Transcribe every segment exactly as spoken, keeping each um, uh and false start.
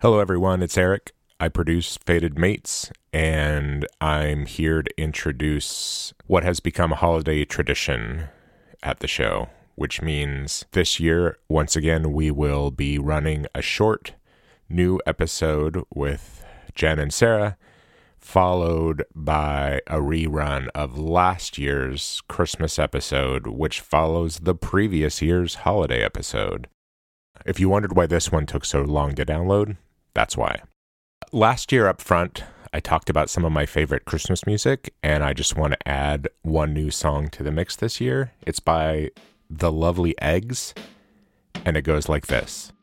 Hello, everyone. It's Eric. I produce Fated Mates, and I'm here to introduce what has become a holiday tradition at the show, which means this year, once again, we will be running a short new episode with Jen and Sarah, followed by a rerun of last year's Christmas episode, which follows the previous year's holiday episode. If you wondered why this one took so long to download, that's why. Last year up front, I talked about some of my favorite Christmas music, and I just want to add one new song to the mix this year. It's by The Lovely Eggs, and it goes like this.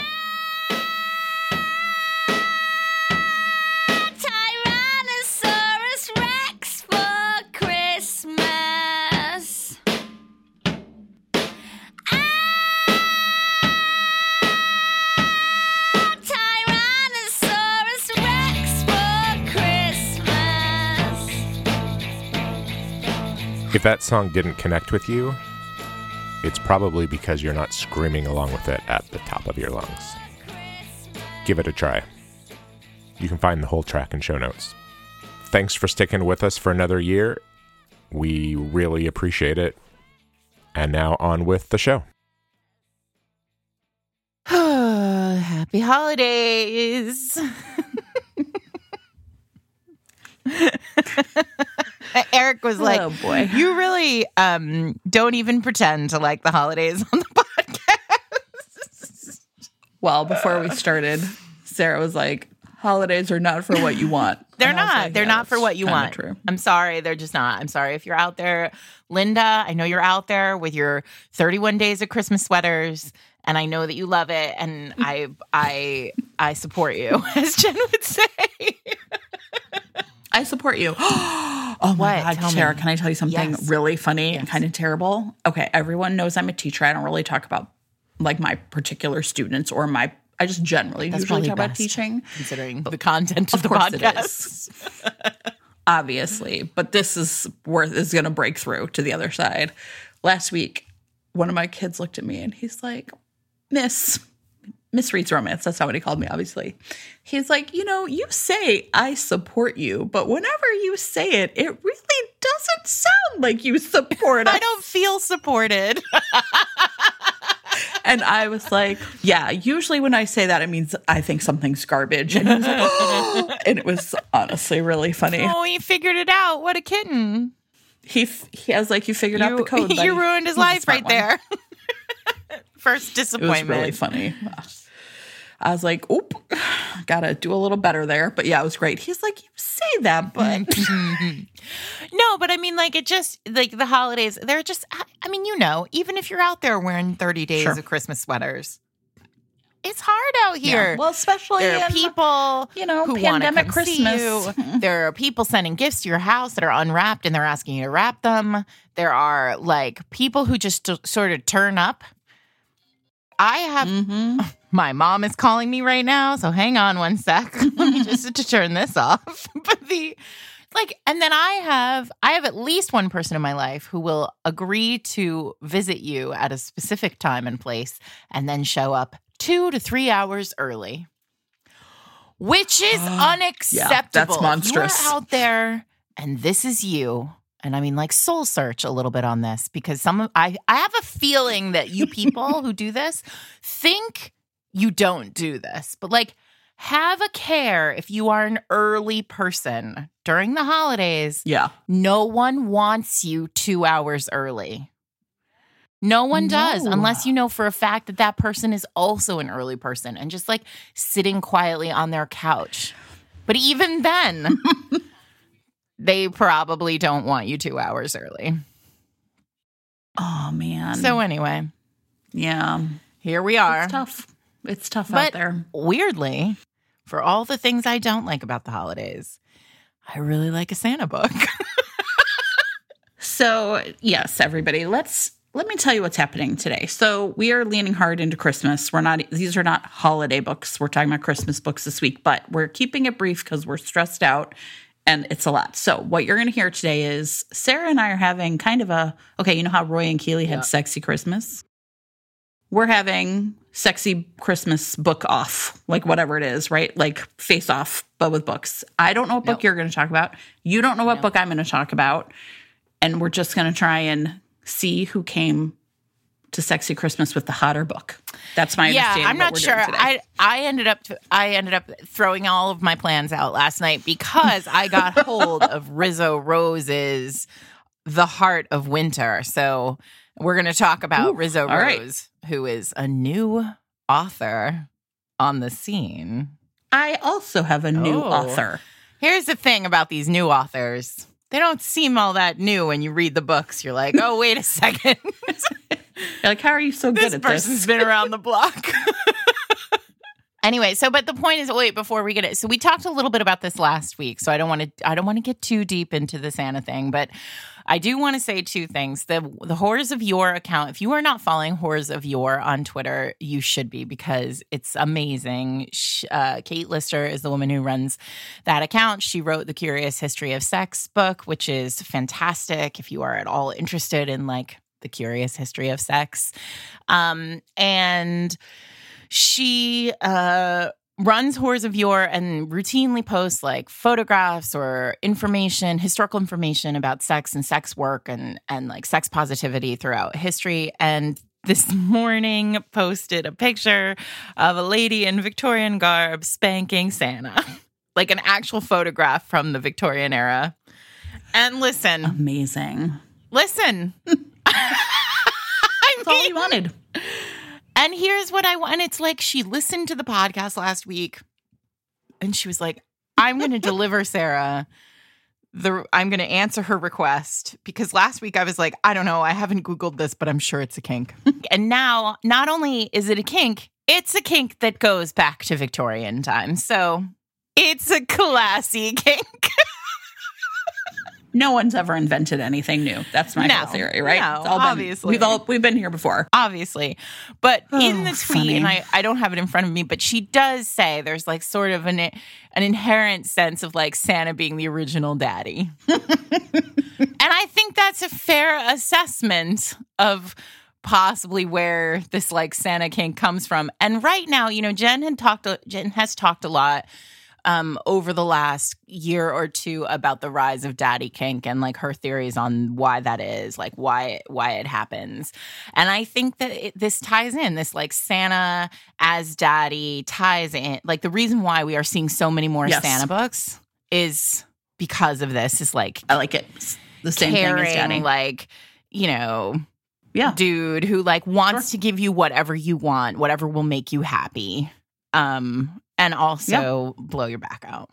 Tyrannosaurus Rex for Christmas. Tyrannosaurus Rex for Christmas. If that song didn't connect with you, it's probably because you're not screaming along with it at the top of your lungs. Give it a try. You can find the whole track in show notes. Thanks for sticking with us for another year. We really appreciate it. And now on with the show. Happy holidays. Eric was like, oh boy. You really um, don't even pretend to like the holidays on the podcast. Well, before we started, Sarah was like, holidays are not for what you want. They're And I was not. like, They're yeah, not for that's what you kinda want. True. I'm sorry. They're just not. I'm sorry if you're out there. Linda, I know you're out there with your thirty-one days of Christmas sweaters, and I know that you love it, and I I I support you, as Jen would say. I support you. oh my What? God, Tell Sarah, me. can I tell you something Yes. really funny and Yes. kind of terrible? Okay, everyone knows I'm a teacher. I don't really talk about like my particular students or my, I just generally That's usually probably talk about best, teaching. considering the content of, Of the course it podcast. is. Obviously, but this is worth is going to break through to the other side. Last week, one of my kids looked at me and he's like, Miss, Miss Reed's Romance. That's not what he called me, obviously. He's like, you know, you say I support you, but whenever you say it, it really doesn't sound like you support us. I don't feel supported. And I was like, yeah, usually when I say that, it means I think something's garbage. And he was like, oh. And it was honestly really funny. Oh, he figured it out. What a kitten. He f- he has like, you figured out the code. buddy. You ruined his He's a life smart right one. there. First It was disappointment. really funny. I was like, oop, gotta do a little better there. But yeah, it was great. He's like, you say that, but No, but I mean, like, it just, like, the holidays, they're just, I I mean, you know, even if you're out there wearing thirty days Sure. of Christmas sweaters, it's hard out here. Yeah. Well, especially There are in, people you know, who want to pandemic come see Christmas. you. There are people sending gifts to your house that are unwrapped and they're asking you to wrap them. There are, like, people who just t- sort of turn up. I have... Mhm. My mom is calling me right now, so hang on one sec. Let me just to turn this off. But the like, and then I have I have at least one person in my life who will agree to visit you at a specific time and place, and then show up two to three hours early, which is unacceptable. that's monstrous. You are out there, and this is you. And I mean, like, soul search a little bit on this, because some of I I have a feeling that you people who do this think you don't do this, but like, have a care if you are an early person during the holidays. Yeah. No one wants you two hours early. No one does, No. unless you know for a fact that that person is also an early person and just like sitting quietly on their couch. But even then, they probably don't want you two hours early. Oh, man. So anyway, yeah. here we are. It's tough. It's tough But out there. weirdly, for all the things I don't like about the holidays, I really like a Santa book. So, yes, everybody, let's let me tell you what's happening today. So, we are leaning hard into Christmas. We're not these are not holiday books. We're talking about Christmas books this week, but we're keeping it brief because we're stressed out and it's a lot. So, what you're going to hear today is Sarah and I are having kind of a okay, you know how Roy and Keely had Yeah. Sexy Christmas? We're having sexy Christmas book off, like whatever it is, right? Like Face Off, but with books. I don't know what book Nope. you're going to talk about. You don't know what book I'm going to talk about. And we're just going to try and see who came to Sexy Christmas with the hotter book. That's my Yeah, understanding. I'm of what not we're sure. doing today. I I ended up I ended up throwing all of my plans out last night because I got hold of Rizzo Rose's The Heart of Winter. So we're going to talk about Ooh, Rizzo all right. Rose, who is a new author on the scene. I also have a new Oh. author. Here's the thing about these new authors. They don't seem all that new when you read the books. You're like, oh, wait a second. You're like, how are you so good This at person's this? been around the block. Anyway, so but the point is, wait, before we get it, so we talked a little bit about this last week. So I don't want to, I don't want to get too deep into the Santa thing, but I do want to say two things. The the Horrors of Yore account. If you are not following Horrors of Yore on Twitter, you should be because it's amazing. Sh- Uh, Kate Lister is the woman who runs that account. She wrote the Curious History of Sex book, which is fantastic. If you are at all interested in like the curious history of sex, um, and she uh, runs Horrors of Yore and routinely posts like photographs or information, historical information about sex and sex work and and like sex positivity throughout history. And this morning posted a picture of a lady in Victorian garb spanking Santa, like an actual photograph from the Victorian era. And listen, Amazing. listen. I That's all you wanted. And here's what I want. And it's like she listened to the podcast last week and she was like, I'm going to deliver Sarah. The I'm going to answer her request because last week I was like, I don't know. I haven't Googled this, but I'm sure it's a kink. And now not only is it a kink, it's a kink that goes back to Victorian times. So it's a classy kink. No one's ever invented anything new. That's my No, whole theory, right? no, It's all been- obviously. we've all we've been here before. Obviously. But in Oh, the tweet, funny. and I, I don't have it in front of me, but she does say there's like sort of an an inherent sense of like Santa being the original daddy. And I think that's a fair assessment of possibly where this like Santa kink comes from. And right now, you know, Jen had talked Jen has talked a lot Um, over the last year or two about the rise of daddy kink and like her theories on why that is, like why why it happens. And I think that it, this ties in, this like Santa as daddy ties in. Like the reason why we are seeing so many more Yes. Santa books is because of this. Is like I like it. It's the same thing as caring, Daddy. like, you know, Yeah. dude who like wants to give you whatever you want, whatever will make you happy. Um, and also blow your back out.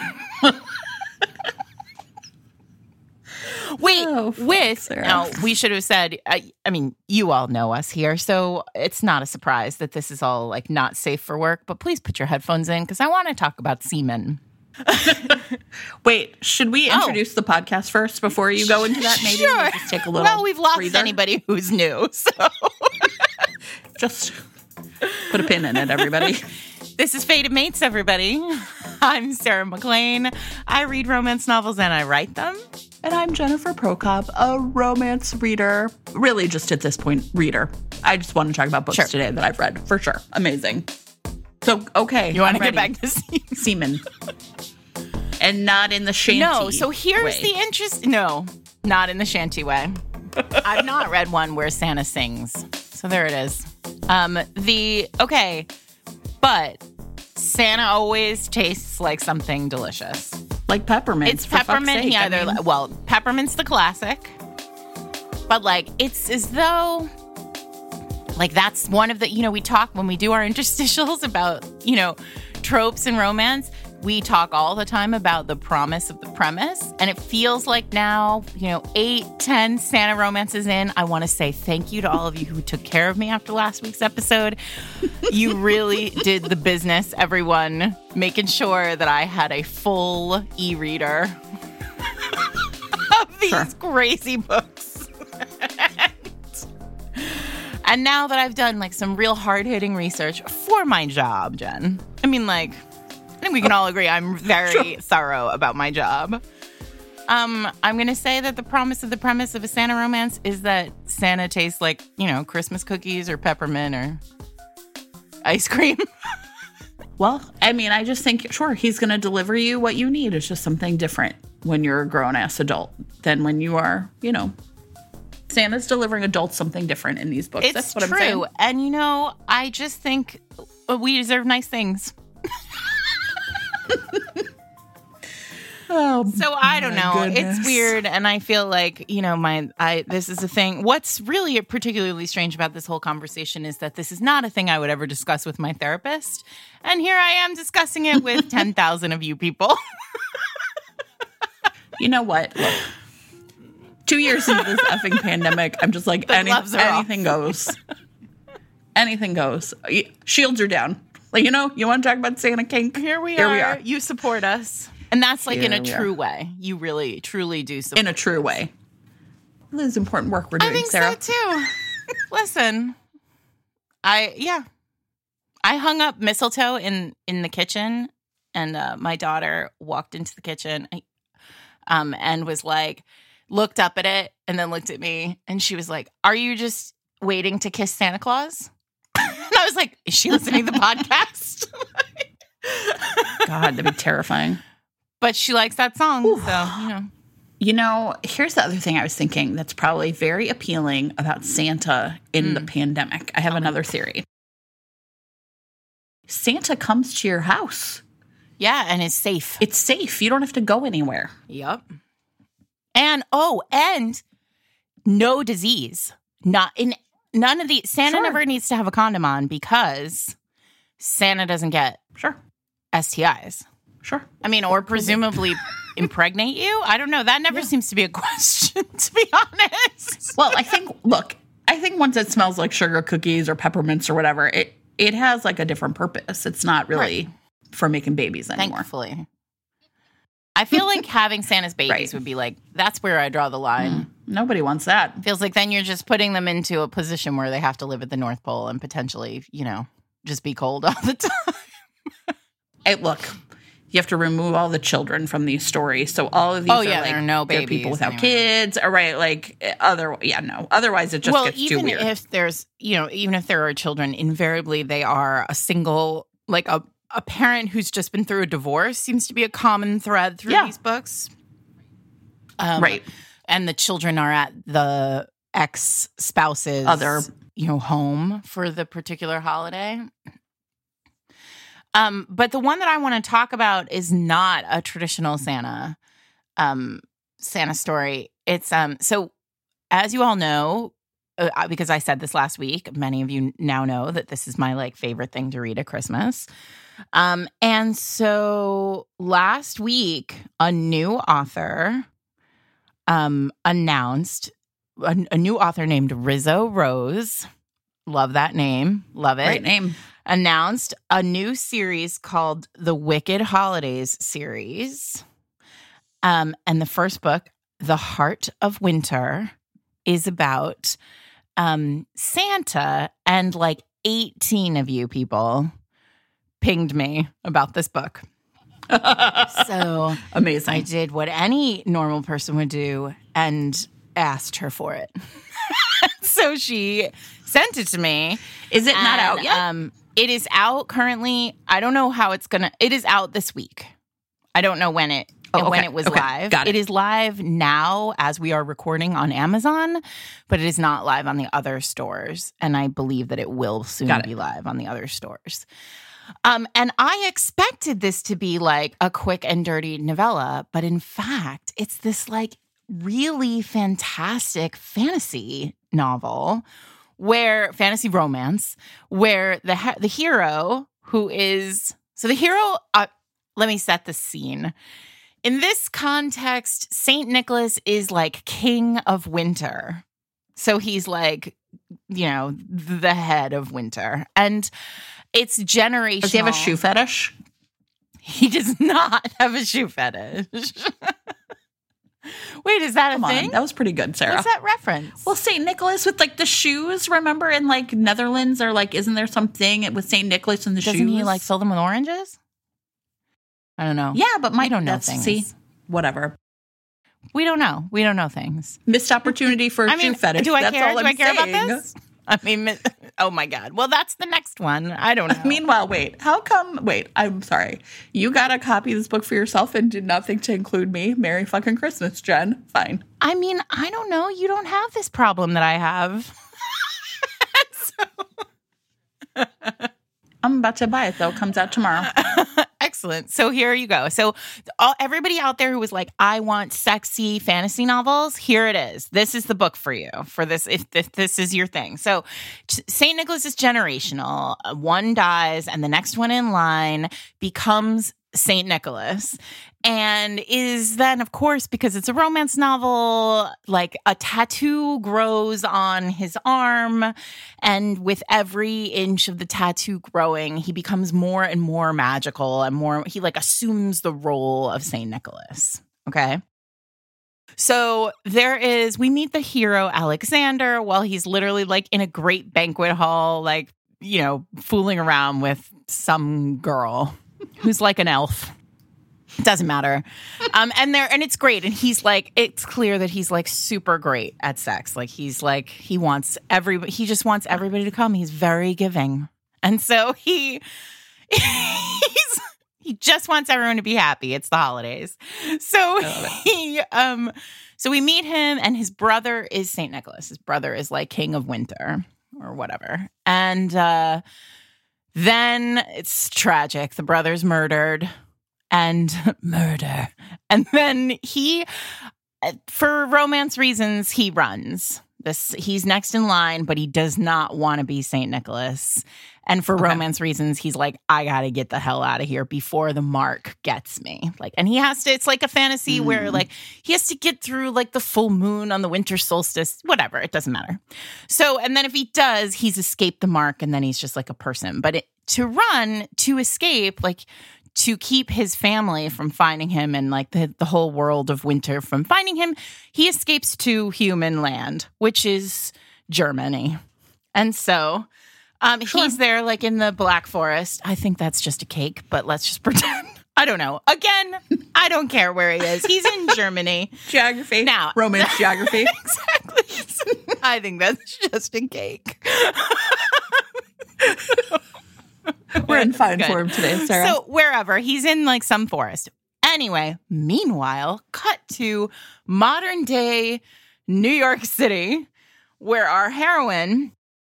Wait, Oh, fuck, with Sarah. now we should have said. I, I mean, you all know us here, so it's not a surprise that this is all like not safe for work. But please put your headphones in because I want to talk about semen. Wait, should we Oh. introduce the podcast first before you go into that? Maybe Sure. We'll just take a little. Well, we've lost breather. anybody who's new, so Just put a pin in it, everybody. this is Fated Mates, everybody. I'm Sarah McLean. I read romance novels and I write them. And I'm Jennifer Prokop, a romance reader. Really, just at this point, reader. I just want to talk about books Sure. today that I've read, for sure. Amazing. So, okay. You want I'm to get ready. back to semen? Semen. And not in the shanty. No, so here's way. the interest. No, not in the shanty way. I've not read one where Santa sings. So there it is. Um, the, okay, but Santa always tastes like something delicious. Like peppermint. It's for fuck's peppermint. sake. He I either, mean, well, peppermint's the classic, but like it's as though, like that's one of the, you know, we talk when we do our interstitials about, you know, tropes in romance. We talk all the time about the promise of the premise. And it feels like now, you know, eight, ten Santa romances in, I want to say thank you to all of you who took care of me after last week's episode. You really did the business, everyone, making sure that I had a full e-reader of these Sure. crazy books. And now that I've done like some real hard-hitting research for my job, Jen, I mean, like, I think we can all agree I'm very thorough about my job. Um, I'm going to say that the promise of the premise of a Santa romance is that Santa tastes like, you know, Christmas cookies or peppermint or ice cream. Well, I mean, I just think, sure, he's going to deliver you what you need. It's just something different when you're a grown-ass adult than when you are, you know, Santa's delivering adults something different in these books. It's That's what true. I'm saying. And, you know, I just think we deserve nice things. Oh, So I don't my know. goodness. It's weird, and I feel like, you know, my I this is a thing. What's really particularly strange about this whole conversation is that this is not a thing I would ever discuss with my therapist, and here I am discussing it with ten thousand of you people. You know what? Look, two years into this effing pandemic, I'm just like, The any, gloves are off. anything goes. Anything goes. Y- Shields are down. Like, you know, you want to talk about Santa kink? Here we Here are. we are. You support us, and that's like in Here a we are. true way. You really, truly do support. In a true way. This is important work we're doing, I think Sarah. so too. Listen, I yeah, I hung up mistletoe in in the kitchen, and uh, my daughter walked into the kitchen, um, and was like, looked up at it, and then looked at me, and she was like, "Are you just waiting to kiss Santa Claus?" And I was like, "Is she listening to the podcast?" God, that'd be terrifying. But she likes that song, so you know. You know, here's the other thing I was thinking that's probably very appealing about Santa in the pandemic. I have another theory. Santa comes to your house. Yeah, and it's safe. It's safe. You don't have to go anywhere. Yep. And oh, and no disease. Not in none of the Santa Sure. never needs to have a condom on because Santa doesn't get Sure. S T Is. Sure. I mean, or presumably impregnate you. I don't know. That never seems to be a question, to be honest. Well, I think, look, I think once it smells like sugar cookies or peppermints or whatever, it, it has like a different purpose. It's not really for making babies anymore. Thankfully. I feel like having Santa's babies Right. would be like, that's where I draw the line. Nobody wants that. Feels like then you're just putting them into a position where they have to live at the North Pole and potentially, you know, just be cold all the time. Hey, look, you have to remove all the children from these stories. So all of these Oh, are yeah, like there are no they're babies people without anyway. kids, all right? Like other, yeah, no. Otherwise, it just well, gets too even weird. if there's, you know, even if there are children, invariably they are a single, like a, a parent who's just been through a divorce seems to be a common thread through Yeah. these books. Um, Right. And the children are at the ex-spouse's Other- you know, home for the particular holiday. Um, but the one that I want to talk about is not a traditional Santa um, Santa story. It's um so as you all know, uh, because I said this last week, many of you now know that this is my like favorite thing to read at Christmas. Um, and so last week, a new author um announced a, a new author named Rizzo Rose. Love that name. Love it. Great name. Announced a new series called the Wicked Holidays series. Um, and the first book, The Heart of Winter, is about um, Santa, and like eighteen of you people pinged me about this book. So Amazing. I did what any normal person would do and asked her for it. So she sent it to me. Is it not And, out yet? Um, it is out currently. I don't know how it's gonna. It is out this week. I don't know when it Oh, when okay. it was Okay. live. Got it. It is live now as we are recording on Amazon, but it is not live on the other stores. And I believe that it will soon Got it. be live on the other stores. Um, and I expected this to be like a quick and dirty novella, but in fact, it's this like really fantastic fantasy novel where fantasy romance where the ha- the hero who is so the hero uh, let me set the scene. In this context, Saint Nicholas is like king of winter. So he's like, you know, the head of winter. And it's generational. Does he have a shoe fetish? He does not have a shoe fetish. Wait, is that Come a on. thing? That was pretty good, Sarah. What's that reference? Well, Saint Nicholas with like the shoes, remember in like Netherlands or like, isn't there something with Saint Nicholas and the Doesn't shoes? he like fill them with oranges? I don't know. Yeah, but my We don't know that's- things. See, whatever. We don't know. We don't know things. Missed opportunity for a I mean, shoe fetish. do I That's care? all Do I'm I care saying. about this? I mean, oh my God. Well, that's the next one. I don't know. Meanwhile, wait, how come, wait, I'm sorry. You got a copy of this book for yourself and did not think to include me? Merry fucking Christmas, Jen. Fine. I mean, I don't know. You don't have this problem that I have. So. I'm about to buy it, though. Comes out tomorrow. Excellent. So here you go. So all, everybody out there who was like, I want sexy fantasy novels, here it is. This is the book for you, for this, if, if this is your thing. So Saint Nicholas is generational. One dies and the next one in line becomes Saint Nicholas, and is then, of course, because it's a romance novel, like a tattoo grows on his arm, and with every inch of the tattoo growing, he becomes more and more magical and more, he like assumes the role of Saint Nicholas. Okay. So there is, we meet the hero Alexander while he's literally like in a great banquet hall, like, you know, fooling around with some girl who's like an elf. Doesn't matter. Um, and there, and it's great. And he's like, it's clear that he's like super great at sex. Like he's like, he wants everybody, he just wants everybody to come. He's very giving. And so he, he's, he just wants everyone to be happy. It's the holidays. So he, um, so we meet him and his brother is Saint Nicholas. His brother is like King of Winter or whatever. And, uh, then it's tragic. The brother's murdered and murder. And then he, for romance reasons, he runs. This he's next in line, but he does not want to be Saint Nicholas. And for okay. romance reasons, he's like, I got to get the hell out of here before the mark gets me. Like, and he has to, it's like a fantasy mm. where like he has to get through like the full moon on the winter solstice, whatever. It doesn't matter. So, and then if he does, he's escaped the mark and then he's just like a person. But it, to run, to escape, like to keep his family from finding him and like the, the whole world of winter from finding him, he escapes to human land, which is Germany. And so um, sure. he's there like in the Black Forest. I think that's just a cake, but let's just pretend. I don't know. Again, I don't care where he is. He's in Germany. Geography. Now. Romance geography. Exactly. I think that's just a cake. We're in fine Good. form today, Sarah. So wherever, he's in like some forest. Anyway, meanwhile, cut to modern day New York City, where our heroine,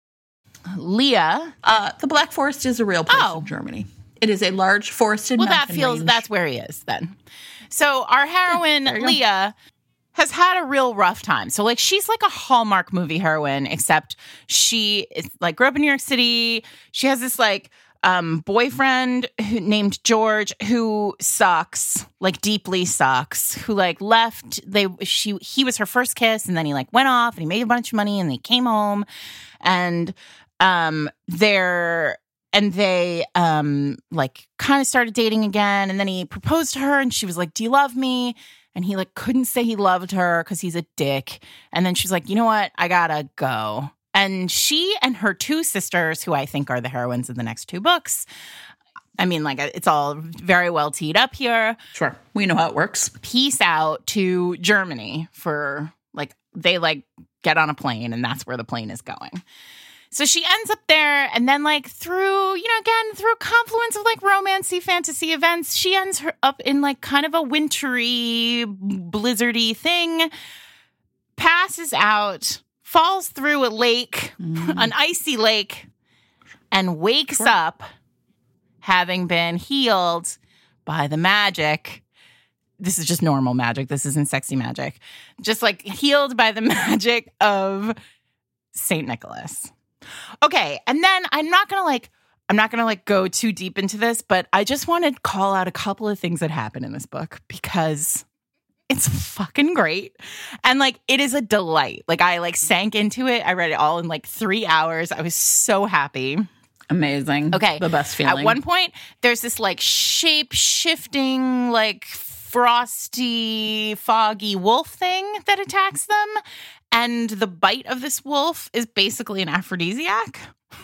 Leah. Uh, the Black Forest is a real place oh. in Germany. It is a large forested well, mountain that feels, range. that's where he is then. So our heroine, Leah, has had a real rough time. So like she's like a Hallmark movie heroine, except she is like grew up in New York City. She has this like um, boyfriend who, named George who sucks, like deeply sucks, who like left. They she he was her first kiss, and then he like went off and he made a bunch of money, and he came home, and um they're and they um like kind of started dating again, and then he proposed to her, and she was like, "Do you love me?" And he like couldn't say he loved her because he's a dick. And then she's like, you know what? I gotta go. And she and her two sisters, who I think are the heroines of the next two books, I mean, like, it's all very well teed up here. Sure. We know how it works. Peace out to Germany for, like, they, like, get on a plane, and that's where the plane is going. So she ends up there, and then, like, through, you know, again, through a confluence of, like, romancy, fantasy events, she ends her up in, like, kind of a wintry, blizzardy thing, passes out, falls through a lake, mm. an icy lake, and wakes sure. up having been healed by the magic. This is just normal magic. This isn't sexy magic. Just, like, healed by the magic of Saint Nicholas. Okay, and then I'm not going to, like, I'm not going to, like, go too deep into this, but I just want to call out a couple of things that happen in this book because it's fucking great. And, like, it is a delight. Like, I, like, sank into it. I read it all in, like, three hours. I was so happy. Amazing. Okay. The best feeling. At one point, there's this, like, shape-shifting, like, frosty, foggy wolf thing that attacks them. And the bite of this wolf is basically an aphrodisiac.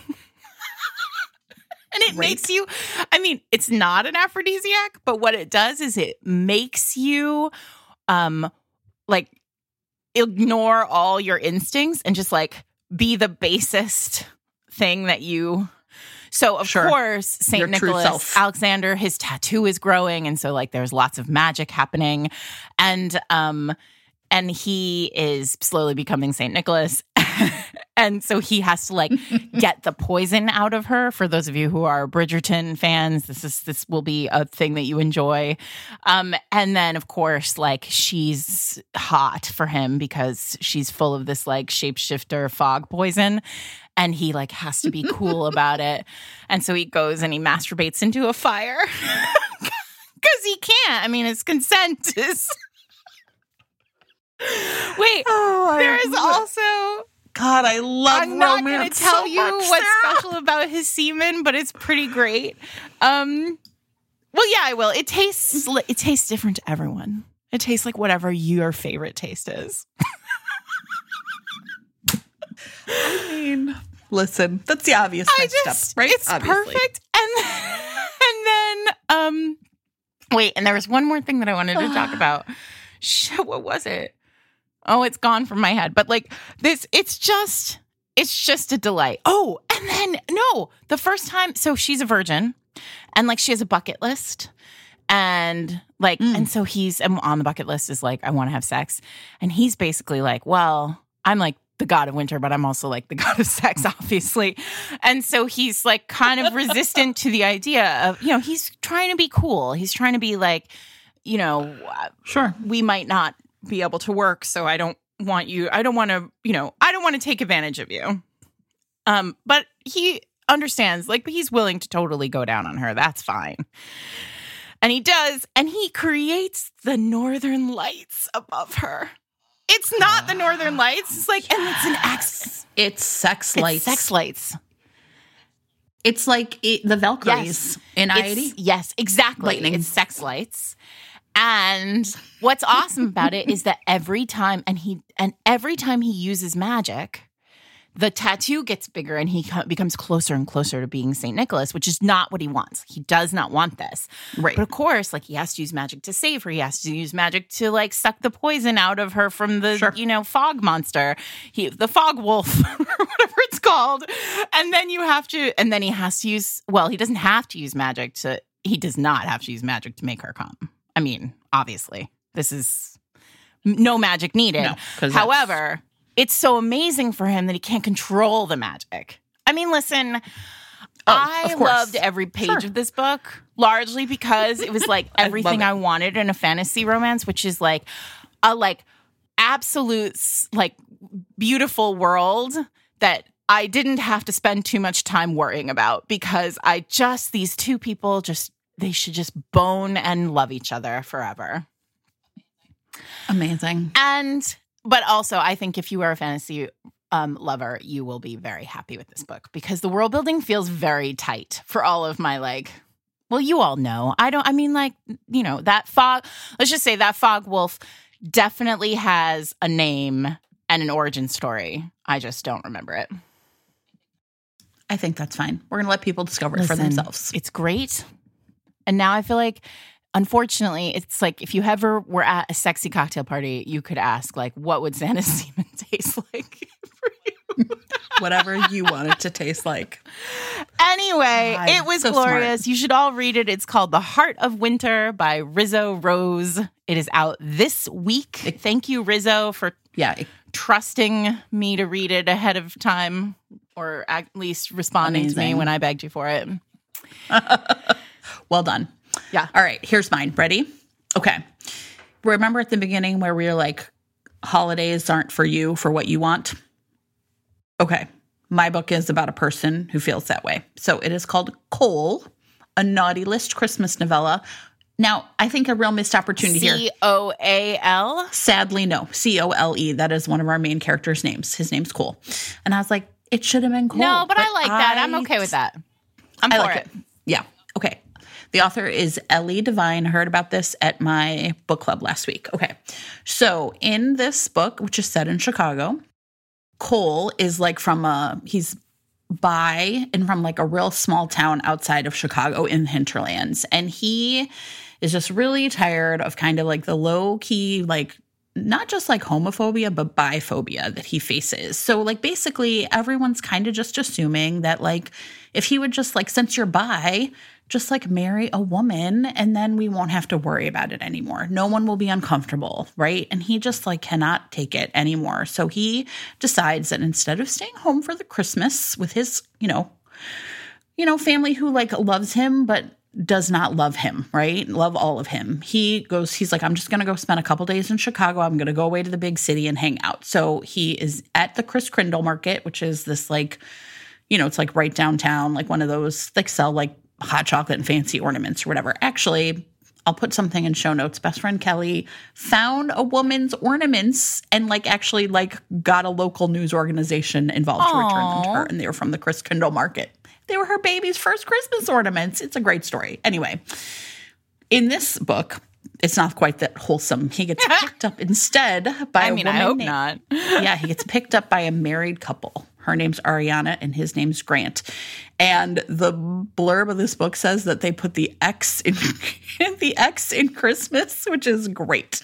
And it Great. makes you, I mean, it's not an aphrodisiac, but what it does is it makes you, um, like, ignore all your instincts and just, like, be the basest thing that you. So of Sure. course, Saint Your true Nicholas, self. Alexander, his tattoo is growing, and so like there's lots of magic happening, and um, and he is slowly becoming Saint Nicholas. And so he has to like get the poison out of her. For those of you who are Bridgerton fans, this is this will be a thing that you enjoy. Um, and then of course, like she's hot for him because she's full of this like shapeshifter fog poison. And he like has to be cool about it. And so he goes and he masturbates into a fire. Because he can't. I mean, his consent is Wait, Oh, there is also God, I love I'm not going to romance tell so you much, what's Sarah. special about his semen, but it's pretty great. Um, well, yeah, I will. It tastes li- it tastes different to everyone. It tastes like whatever your favorite taste is. I mean, listen, that's the obvious I next just, step, right? it's Obviously. perfect. And and then, um, wait, and there was one more thing that I wanted to talk about. Shit, what was it? Oh, it's gone from my head. But like this, it's just, it's just a delight. Oh, and then no, the first time, so she's a virgin, and like she has a bucket list, and like, Mm. and so he's and on the bucket list is like, I want to have sex, and he's basically like, well, I'm like the god of winter, but I'm also like the god of sex, obviously. And so he's like kind of resistant to the idea of, you know, he's trying to be cool. He's trying to be like, you know, Sure. we might not be able to work, so I don't want you, I don't want to, you know, I don't want to take advantage of you. Um, but he understands, like, he's willing to totally go down on her. That's fine. And he does, and he creates the northern lights above her. It's not the northern lights. It's like, and it's an X. It's sex It's lights. sex lights. It's like it, the Valkyries Yes. in I It's- eighty. Yes, exactly. Lightning. It's sex lights. And what's awesome about it is that every time, and he, and every time he uses magic, the tattoo gets bigger and he co- becomes closer and closer to being Saint Nicholas, which is not what he wants. He does not want this. Right. But of course, like he has to use magic to save her. He has to use magic to like suck the poison out of her from the, Sure. you know, fog monster. He, the fog wolf, or whatever it's called. And then you have to, and then he has to use, well, he doesn't have to use magic to, he does not have to use magic to make her come. I mean, obviously, this is no magic needed. No, 'cause that's- However, it's so amazing for him that he can't control the magic. I mean, listen, I of course. loved every page Sure. of this book, largely because it was like I love everything it. I wanted in a fantasy romance, which is like a like absolute s- like beautiful world that I didn't have to spend too much time worrying about because I just these two people just they should just bone and love each other forever. Amazing. And but also I think if you are a fantasy um, lover, you will be very happy with this book because the world building feels very tight for all of my like well, you all know. I don't I mean like, you know, that fog let's just say that fog wolf definitely has a name and an origin story. I just don't remember it. I think that's fine. We're going to let people discover it for Listen, themselves. It's great. And now I feel like, unfortunately, it's like if you ever were at a sexy cocktail party, you could ask, like, what would Santa's semen taste like for you? Whatever you want it to taste like. Anyway, God, it was so glorious. smart. You should all read it. It's called The Heart of Winter by Rizzo Rose. It is out this week. Thank you, Rizzo, for Yeah. it- trusting me to read it ahead of time or at least responding to me Amazing. when I begged you for it. Well done. Yeah. All right, here's mine. Ready? Okay. Remember at the beginning where we were like, holidays aren't for you, for what you want? Okay. My book is about a person who feels that way. So it is called Cole, a naughty list Christmas novella. Now, I think a real missed opportunity here. C O A L? Sadly, no. C O L E. That is one of our main characters' names. His name's Cole. And I was like, it should have been Cole. No, but, I like that. I'm I- okay with that. I'm I for like it. it. Yeah. Okay. The author is Ellie Devine. I heard about this at my book club last week. Okay. So in this book, which is set in Chicago, Cole is like from a, he's by and from like a real small town outside of Chicago in the hinterlands. And he is just really tired of kind of like the low key, like not just like homophobia, but biphobia that he faces. So like basically everyone's kind of just assuming that like if he would just like, since you're bi, just like marry a woman and then we won't have to worry about it anymore. No one will be uncomfortable, right? And he just like cannot take it anymore. So he decides that instead of staying home for the Christmas with his, you know, you know, family who like loves him, but does not love him, right? Love all of him. He goes, he's like, I'm just going to go spend a couple days in Chicago. I'm going to go away to the big city and hang out. So he is at the Kris Kringle Market, which is this like, you know, it's like right downtown, like one of those, like sell like hot chocolate and fancy ornaments or whatever. Actually, I'll put something in show notes. Best friend Kelly found a woman's ornaments and like actually like got a local news organization involved to return them to her. And they were from the Kris Kringle Market. They were her baby's first Christmas ornaments. It's a great story. Anyway, in this book, it's not quite that wholesome. He gets picked up instead by I a mean, woman I hope named- not. yeah, he gets picked up by a married couple. Her name's Ariana and his name's Grant. And the blurb of this book says that they put the X in the X in Christmas, which is great.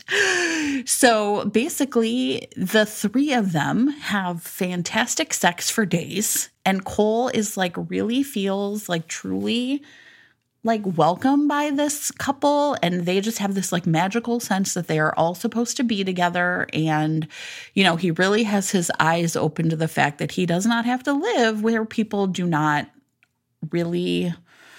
So basically, the three of them have fantastic sex for days. And Cole is like really feels like truly like welcome by this couple, and they just have this like magical sense that they are all supposed to be together. And you know, he really has his eyes open to the fact that he does not have to live where people do not really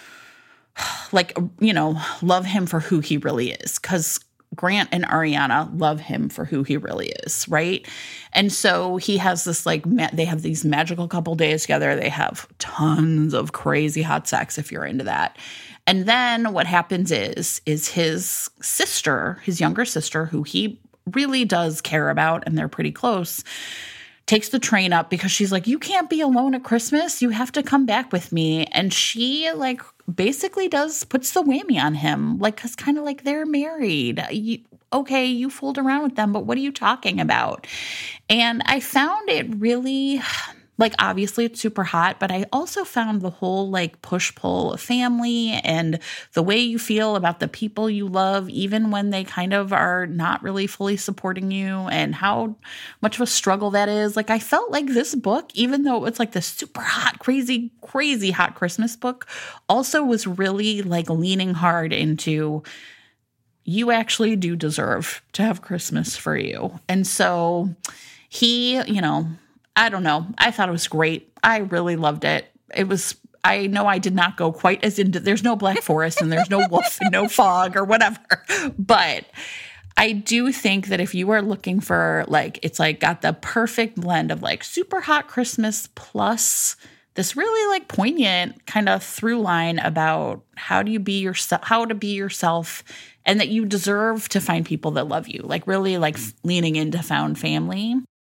like, you know, love him for who he really is, because Grant and Ariana love him for who he really is, right? And so he has this like, ma- they have these magical couple days together. They have tons of crazy hot sex if you're into that. And then what happens is, is his sister, his younger sister, who he really does care about and they're pretty close, takes the train up because she's like, you can't be alone at Christmas. You have to come back with me. And she like basically does, puts the whammy on him. Like, cause kind of like they're married. You, okay, you fooled around with them, but what are you talking about? And I found it really, like, obviously it's super hot, but I also found the whole like push-pull of family and the way you feel about the people you love, even when they kind of are not really fully supporting you, and how much of a struggle that is. Like, I felt like this book, even though it's like the super hot, crazy, crazy hot Christmas book, also was really like leaning hard into you actually do deserve to have Christmas for you. And so he, you know, I don't know. I thought it was great. I really loved it. It was, I know I did not go quite as into, there's no Black Forest and there's no wolf and no fog or whatever. But I do think that if you are looking for like, it's like got the perfect blend of like super hot Christmas plus this really like poignant kind of through line about how do you be yourself, how to be yourself, and that you deserve to find people that love you. Like really like leaning into found family.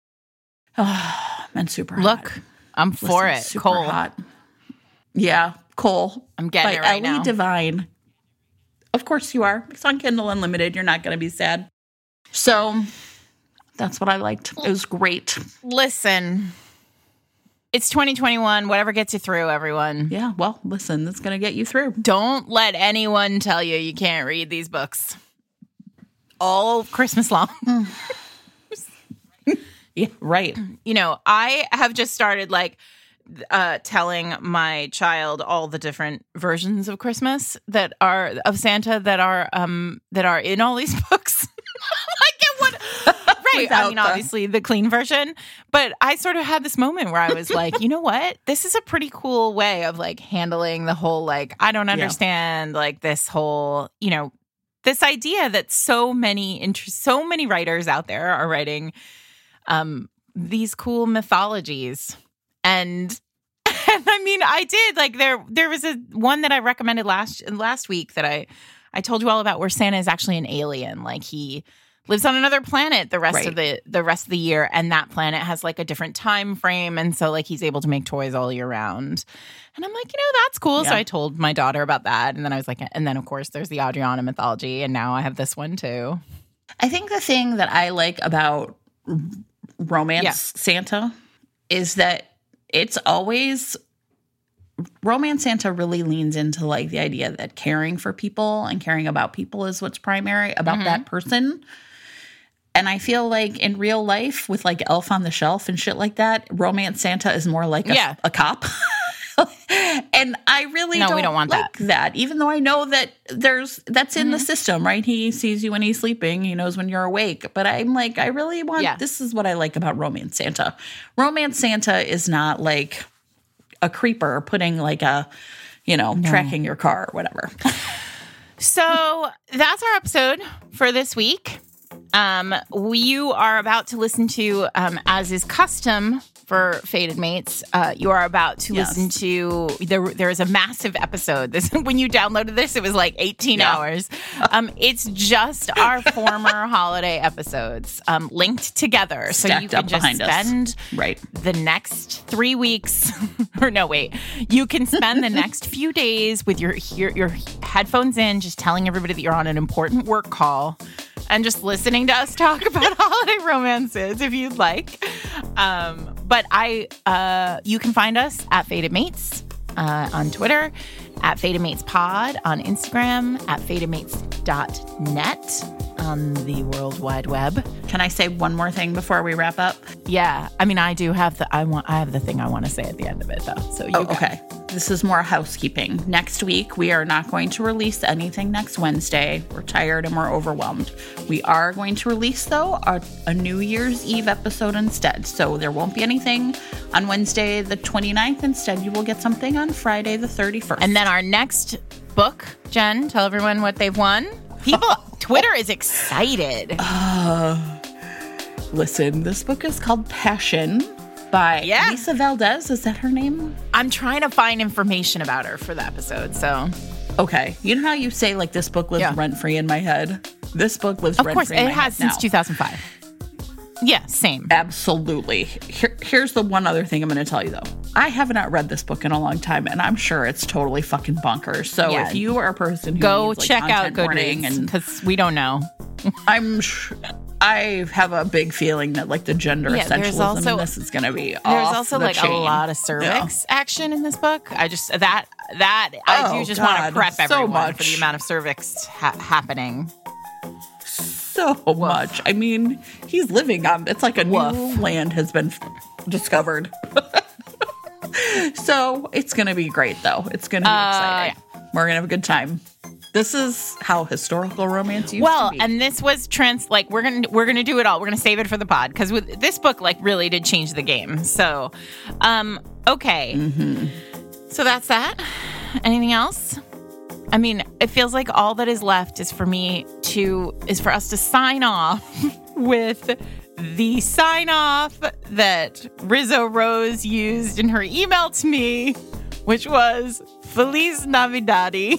Oh, and super hot. Look, I'm for Listen, it. super Cole. hot. Yeah, Cole. I'm getting by it right Ellie now. Devine. Of course you are. It's on Kindle Unlimited. You're not going to be sad. So that's what I liked. It was great. Listen, it's twenty twenty-one. Whatever gets you through, everyone. Yeah, well, listen, that's going to get you through. Don't let anyone tell you you can't read these books all Christmas long. Yeah, right. You know, I have just started like uh, telling my child all the different versions of Christmas that are of Santa that are um that are in all these books. Like it would, right? I Without mean, the- obviously the clean version, but I sort of had this moment where I was like, you know what? This is a pretty cool way of like handling the whole like I don't understand like this whole you know this idea that so many int- so many writers out there are writing. Um, these cool mythologies. And, and I mean, I did like there, there was a one that I recommended last, last week that I, I told you all about where Santa is actually an alien. Like he lives on another planet the rest Right. of the, the rest of the year. And that planet has like a different time frame. And so like he's able to make toys all year round. And I'm like, you know, that's cool. Yeah. So I told my daughter about that. And then I was like, and then of course there's the Adriana mythology. And now I have this one too. I think the thing that I like about romance Yeah. Santa is that it's always romance Santa really leans into like the idea that caring for people and caring about people is what's primary about Mhm. that person. And I feel like in real life with like Elf on the Shelf and shit like that, Romance Santa is more like a, Yeah. a cop. And I really No, don't, we don't want like that. that. Even though I know that there's that's in Mm-hmm. the system, right? He sees you when he's sleeping. He knows when you're awake. But I'm like, I really want, Yeah. this is what I like about Romance Santa. Romance Santa is not like a creeper putting like a, you know, tracking your car or whatever. So that's our episode for this week. Um, we, you are about to listen to, um, as is custom for Fated Mates, uh, you are about to Yes. listen to, there, there is a massive episode. This, when you downloaded this, it was like eighteen Yeah. hours. Um, it's just our former holiday episodes, um, linked together. So you Stacked can up just behind us. spend Right. the next three weeks, or no, wait, you can spend the next few days with your, your your headphones in, just telling everybody that you're on an important work call, and just listening to us talk about holiday romances if you'd like. Um, but I, uh, you can find us at Fated Mates uh, on Twitter, at Fated Mates Pod on Instagram, at fated mates dot net on the World Wide Web. Can I say one more thing before we wrap up? Yeah, I mean, I do have the I want I have the thing I want to say at the end of it though. So you Oh, go. okay. This is more housekeeping. Next week, we are not going to release anything next Wednesday. We're tired and we're overwhelmed. We are going to release, though, a, a New Year's Eve episode instead. So there won't be anything on Wednesday the twenty-ninth. Instead, you will get something on Friday the thirty-first. And then our next book, Jen, tell everyone what they've won. People, Twitter is excited. listen, this book is called Passion by Yeah. Lisa Valdez. Is that her name? I'm trying to find information about her for the episode. So, Okay. You know how you say, like, this book lives Yeah. rent-free in my head? This book lives of rent-free course, in it my has head since now. two thousand five. Yeah, same. Absolutely. Here, here's the one other thing I'm going to tell you, though. I have not read this book in a long time, and I'm sure it's totally fucking bonkers. So Yeah. if you are a person who Go needs, like, check out content warning, Goodreads and because we don't know. I'm sure, I have a big feeling that, like, the gender Yeah, there's essentialism also- in this is going to be There's off also the like chain. a lot of cervix action in this book. I just that that I Oh, do just want God, to prep so everyone for much. the amount of cervix ha- happening. So much. I mean, he's living on, it's like a Woof. new land has been f- discovered. So it's going to be great, though. It's going to be Uh, exciting. We're going to have a good time. This is how historical romance used Well, to be. and this was trans like we're gonna we're gonna do it all. We're gonna save it for the pod because with this book like really did change the game. So, um, okay, Mm-hmm. so that's that. Anything else? I mean, it feels like all that is left is for me to is for us to sign off with the sign off that Rizzo Rose used in her email to me, which was Feliz Navidad.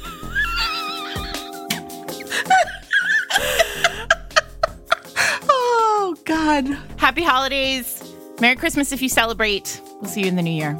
Oh, God. Happy holidays. Merry Christmas if you celebrate. We'll see you in the new year.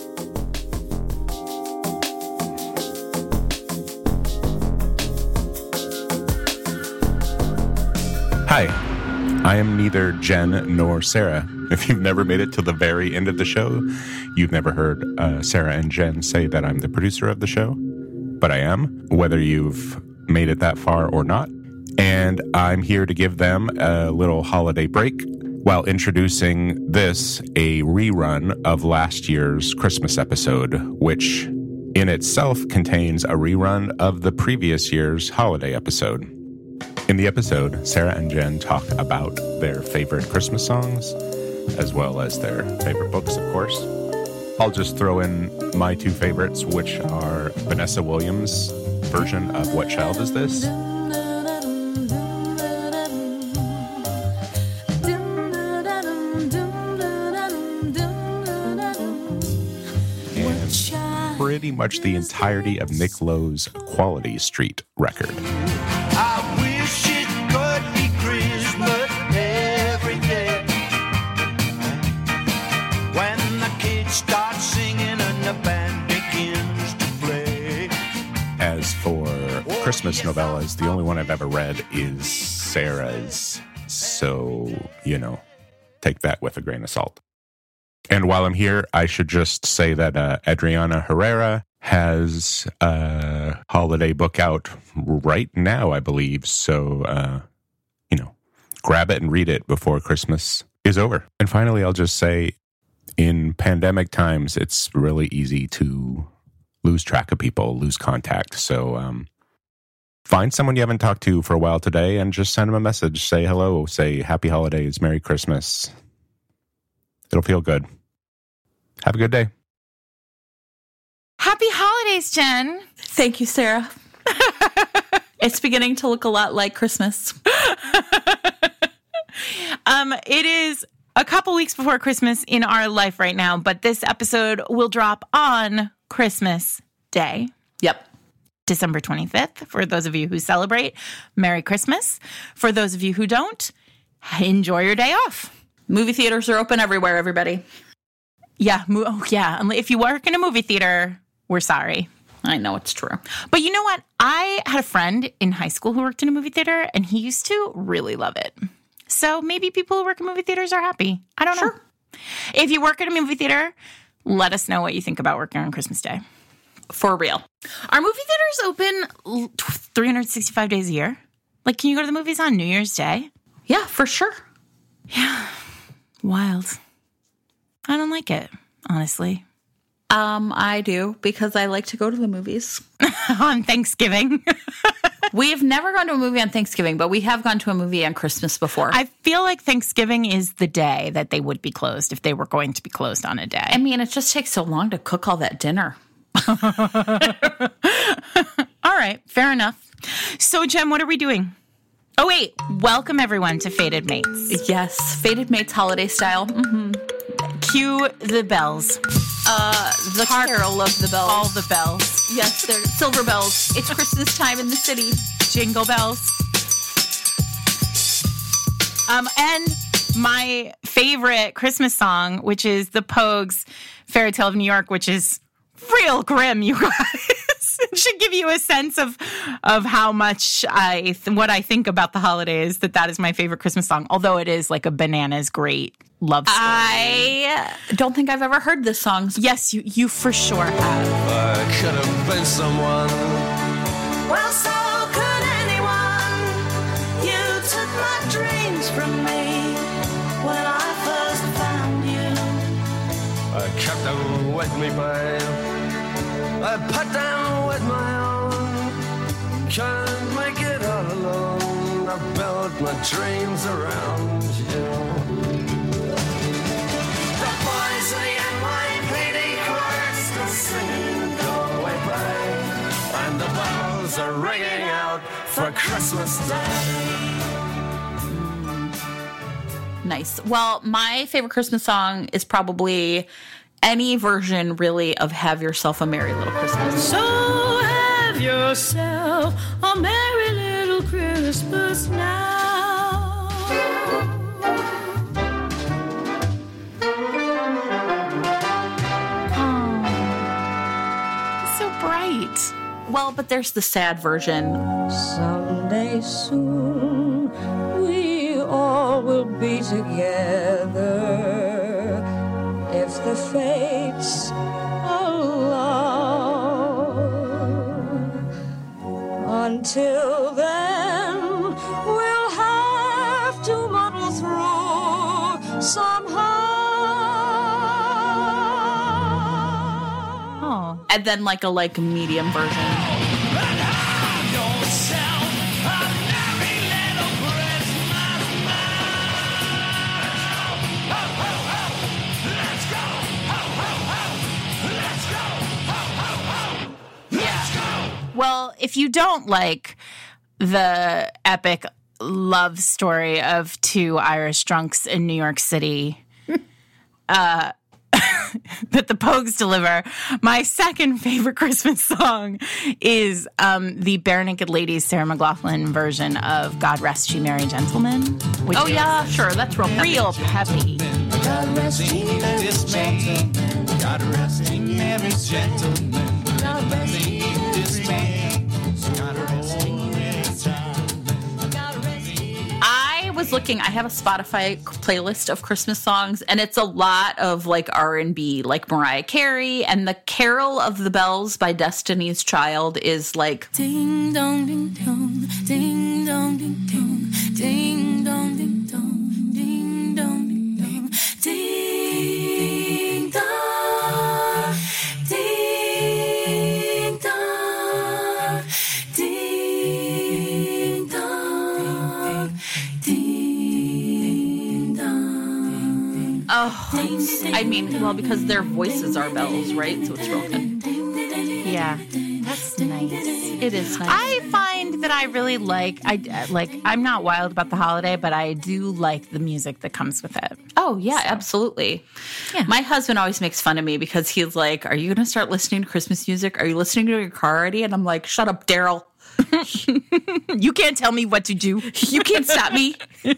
Hi, I am neither Jen nor Sarah. If you've never made it to the very end of the show, you've never heard uh, Sarah and Jen say that I'm the producer of the show, but I am, whether you've made it that far or not. And I'm here to give them a little holiday break while introducing this, a rerun of last year's Christmas episode, which in itself contains a rerun of the previous year's holiday episode. In the episode, Sarah and Jen talk about their favorite Christmas songs, as well as their favorite books, of course. I'll just throw in my two favorites, which are Vanessa Williams' version of What Child Is This? And pretty much the entirety of Nick Lowe's Quality Street record. I wish it could be Christmas every day. When the kids start singing and the band begins to play. As for Christmas novellas, the only one I've ever read is Sarah's. So, you know, take that with a grain of salt. And while I'm here, I should just say that uh, Adriana Herrera has a holiday book out right now, I believe. So, uh, you know, grab it and read it before Christmas is over. And finally, I'll just say, in pandemic times, it's really easy to lose track of people, lose contact. So um, find someone you haven't talked to for a while today and just send them a message. Say hello, say happy holidays, Merry Christmas. It'll feel good. Have a good day. Happy holidays, Jen. Thank you, Sarah. It's beginning to look a lot like Christmas. um, it is a couple weeks before Christmas in our life right now, but this episode will drop on Christmas Day. Yep. December twenty-fifth. For those of you who celebrate, Merry Christmas. For those of you who don't, enjoy your day off. Movie theaters are open everywhere, everybody. Yeah. Mo- oh, yeah. If you work in a movie theater, we're sorry. I know it's true. But you know what? I had a friend in high school who worked in a movie theater, and he used to really love it. So maybe people who work in movie theaters are happy. I don't Sure. know. If you work at a movie theater, let us know what you think about working on Christmas Day. For real. Are movie theaters open three hundred sixty-five days a year? Like, can you go to the movies on New Year's Day? Yeah, for sure. Yeah. Wild. I don't like it, honestly. Um, I do, because I like to go to the movies. On Thanksgiving. We've never gone to a movie on Thanksgiving, but we have gone to a movie on Christmas before. I feel like Thanksgiving is the day that they would be closed if they were going to be closed on a day. I mean, it just takes so long to cook all that dinner. All right, fair enough. So, Jen, what are we doing? Oh, wait. Welcome, everyone, to Fated Mates. Yes, Fated Mates holiday style. Mm-hmm. Cue the bells. Uh, the Hark carol of the bells. All the bells. Yes, they're silver bells. It's Christmas time in the city. Jingle bells. Um, and my favorite Christmas song, which is the Pogues' Fairy Tale of New York, which is real grim, you guys. It should give you a sense of of how much I th- what I think about the holidays. That that is my favorite Christmas song, although it is like a bananas great love story. I don't think I've ever heard this song. Yes, you you for sure have. I could have been someone. Well, so could anyone. You took my dreams from me when I first found you. I kept them with me, babe. I put them with my own. Can't make it all alone. I built my dreams around you. The boys of the N Y P D chorus still singing Go Away Babe. And the bells are ringing out for Christmas Day. Nice. Well, my favorite Christmas song is probably any version, really, of Have Yourself a Merry Little Christmas. So have yourself a merry little Christmas now. So bright. Well, but there's the sad version. Someday soon we all will be together if the fates allow. Until then, we'll have to muddle through somehow. Oh. And then like a like medium version. Well, if you don't like the epic love story of two Irish drunks in New York City uh, that the Pogues deliver, my second favorite Christmas song is um, the Bare Naked Ladies Sarah McLachlan version of God Rest Ye Merry Gentlemen. Which Oh, is yeah, sure. That's real peppy. real peppy. God rest ye merry gentlemen. God rest ye merry gentlemen. God rest ye I was looking, I have a Spotify playlist of Christmas songs, and it's a lot of like R and B, like Mariah Carey, and the Carol of the Bells by Destiny's Child is like Ding dong, ding dong, ding dong, ding dong, ding dong, ding Oh, I mean, well, because their voices are bells, right? So it's real good. Yeah, that's nice. It is nice. I find that I really like I like I'm not wild about the holiday, but I do like the music that comes with it. Oh, yeah, absolutely. Yeah. My husband always makes fun of me because he's like, are you going to start listening to Christmas music? Are you listening to your car already? And I'm like, shut up, Daryl. You can't tell me what to do. You can't stop me. I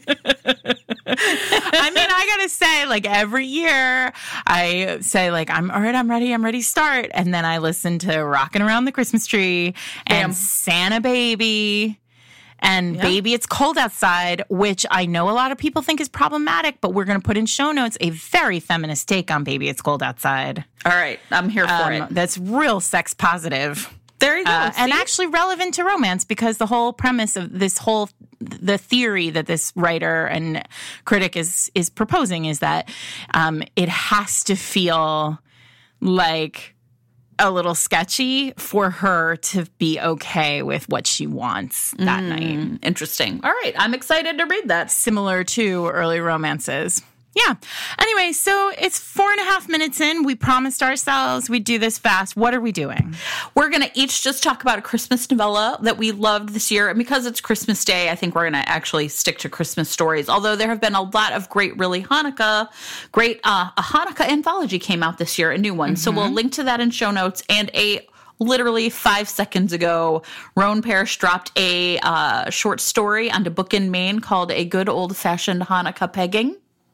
mean, I gotta say, like every year, I say like, "I'm all right, I'm ready, I'm ready, start," and then I listen to "Rockin' Around the Christmas Tree" and Damn. "Santa Baby" and Yeah. "Baby It's Cold Outside," which I know a lot of people think is problematic, but we're gonna put in show notes a very feminist take on "Baby It's Cold Outside." All right, I'm here for Um, it. that's real sex positive. There you go. Uh, and see? actually relevant to romance because the whole premise of this whole the theory that this writer and critic is is proposing is that um, it has to feel like a little sketchy for her to be okay with what she wants that night. Interesting. All right, I'm excited to read that. Similar to early romances. Yeah. Anyway, so it's four and a half minutes in. We promised ourselves we'd do this fast. What are we doing? We're going to each just talk about a Christmas novella that we loved this year. And because it's Christmas Day, I think we're going to actually stick to Christmas stories. Although there have been a lot of great, really Hanukkah, great, uh, a Hanukkah anthology came out this year, a new one. Mm-hmm. So we'll link to that in show notes. And a literally five seconds ago, Roan Parrish dropped a uh, short story onto Book in Maine called A Good Old Fashioned Hanukkah Pegging.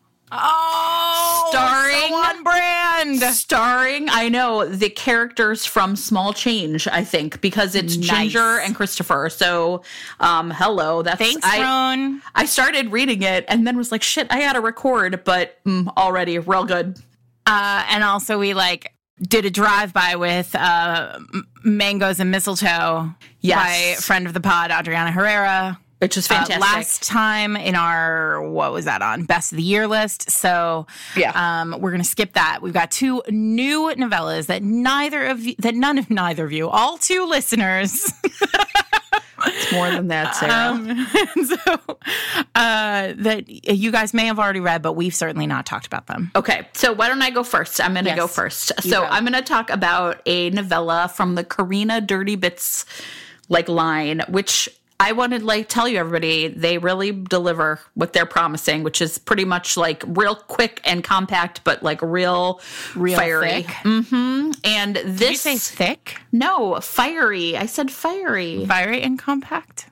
Oh, Starring- so on brand. Starring, I know, the characters from Small Change, I think, because it's Nice. Ginger and Christopher. So, um, hello. That's Thanks, I, Roan. I started reading it and then was like, shit, I gotta record, but mm, already real good. Uh, and also, we like did a drive-by with uh, M- Mangoes and Mistletoe Yes. by a friend of the pod, Adriana Herrera. Which is Uh, fantastic. last time in our, what was that on? Best of the Year list. So Yeah. um, we're going to skip that. We've got two new novellas that neither of you, that none of neither of you, all two listeners. It's more than that, Sarah. um, so uh, that you guys may have already read, but we've certainly not talked about them. Okay, so why don't I go first? I'm going to Yes, go first. you So go. I'm going to talk about a novella from the Karina Dirty Bits like line, which I wanted to like tell you everybody they really deliver what they're promising, which is pretty much like real quick and compact, but like real, Real fiery. thick. Mm-hmm. And this Did you say thick, no fiery. I said fiery. fiery, and compact?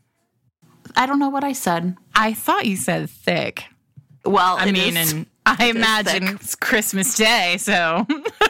I don't know what I said. I thought you said thick. Well, I it mean, is- and I it is imagine thick. it's Christmas Day, so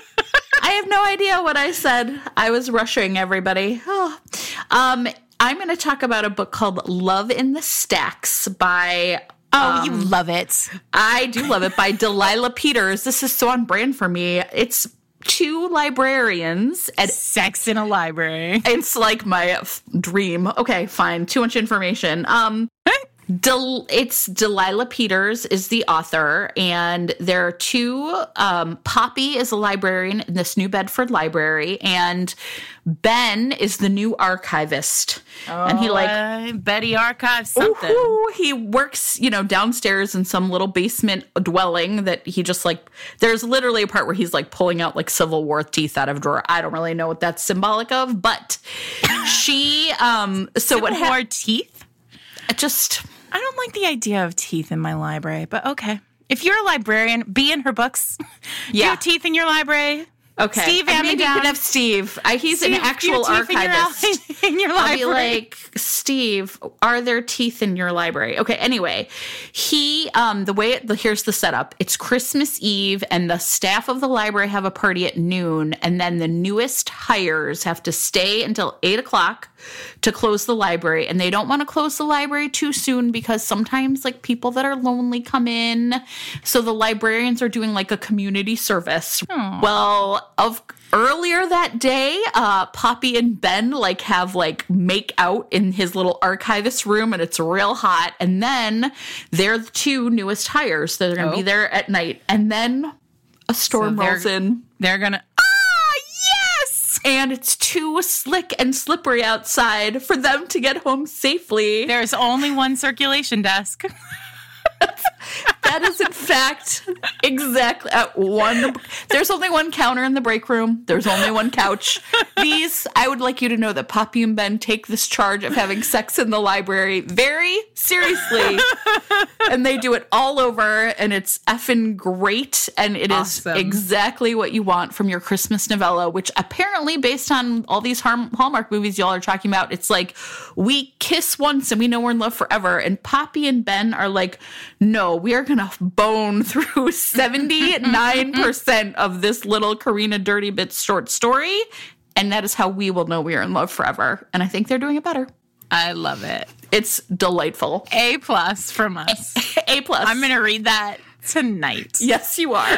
I have no idea what I said. I was rushing everybody. Oh. Um, I'm going to talk about a book called Love in the Stacks by, oh, you love it. I do love it, by Delilah Peters. This is so on brand for me. It's two librarians and Sex in a library. it's like my f- dream. Okay, fine. Too much information. Um, Del- it's Delilah Peters is the author, and there are two. Um, Poppy is a librarian in this New Bedford library, and Ben is the new archivist. and he like Uh, Betty archives something. Ooh, he works, you know, downstairs in some little basement dwelling that he just like, there's literally a part where he's like pulling out like Civil War teeth out of a drawer. I don't really know what that's symbolic of, but she, um, so what Civil happened? War teeth? Just, I don't like the idea of teeth in my library, but okay. If you're a librarian, be in her books. You Yeah. have teeth in your library. okay. Steve, And hand me maybe you down. could have Steve. I, he's Steve, an actual do you have teeth in your archivist. al- In your, I'll library. be like, Steve, are there teeth in your library? Okay, anyway, he, um, the way, it, the, here's the setup. It's Christmas Eve, and the staff of the library have a party at noon, and then the newest hires have to stay until eight o'clock to close the library, and they don't want to close the library too soon because sometimes, like, people that are lonely come in, so the librarians are doing, like, a community service. Well, of earlier that day, uh, Poppy and Ben like have like make out in his little archivist room, and it's real hot. And then they're the two newest hires. They're going to Oh. be there at night, and then a storm So they're- rolls in, They're gonna. Ah, yes. and it's too slick and slippery outside for them to get home safely. There's only one circulation desk. That is, in fact, exactly at one. There's only one counter in the break room. There's only one couch. These, I would like you to know that Poppy and Ben take this charge of having sex in the library very seriously. And they do it all over, and it's effing great. And it Awesome. is exactly what you want from your Christmas novella, which apparently, based on all these Hallmark movies y'all are talking about, it's like we kiss once and we know we're in love forever. And Poppy and Ben are like, no, we are going to bone through seventy-nine percent of this little Karina Dirty Bits short story. And that is how we will know we are in love forever. And I think they're doing it better. I love it. It's delightful. A plus from us. A plus. I'm going to read that tonight. Yes, you are.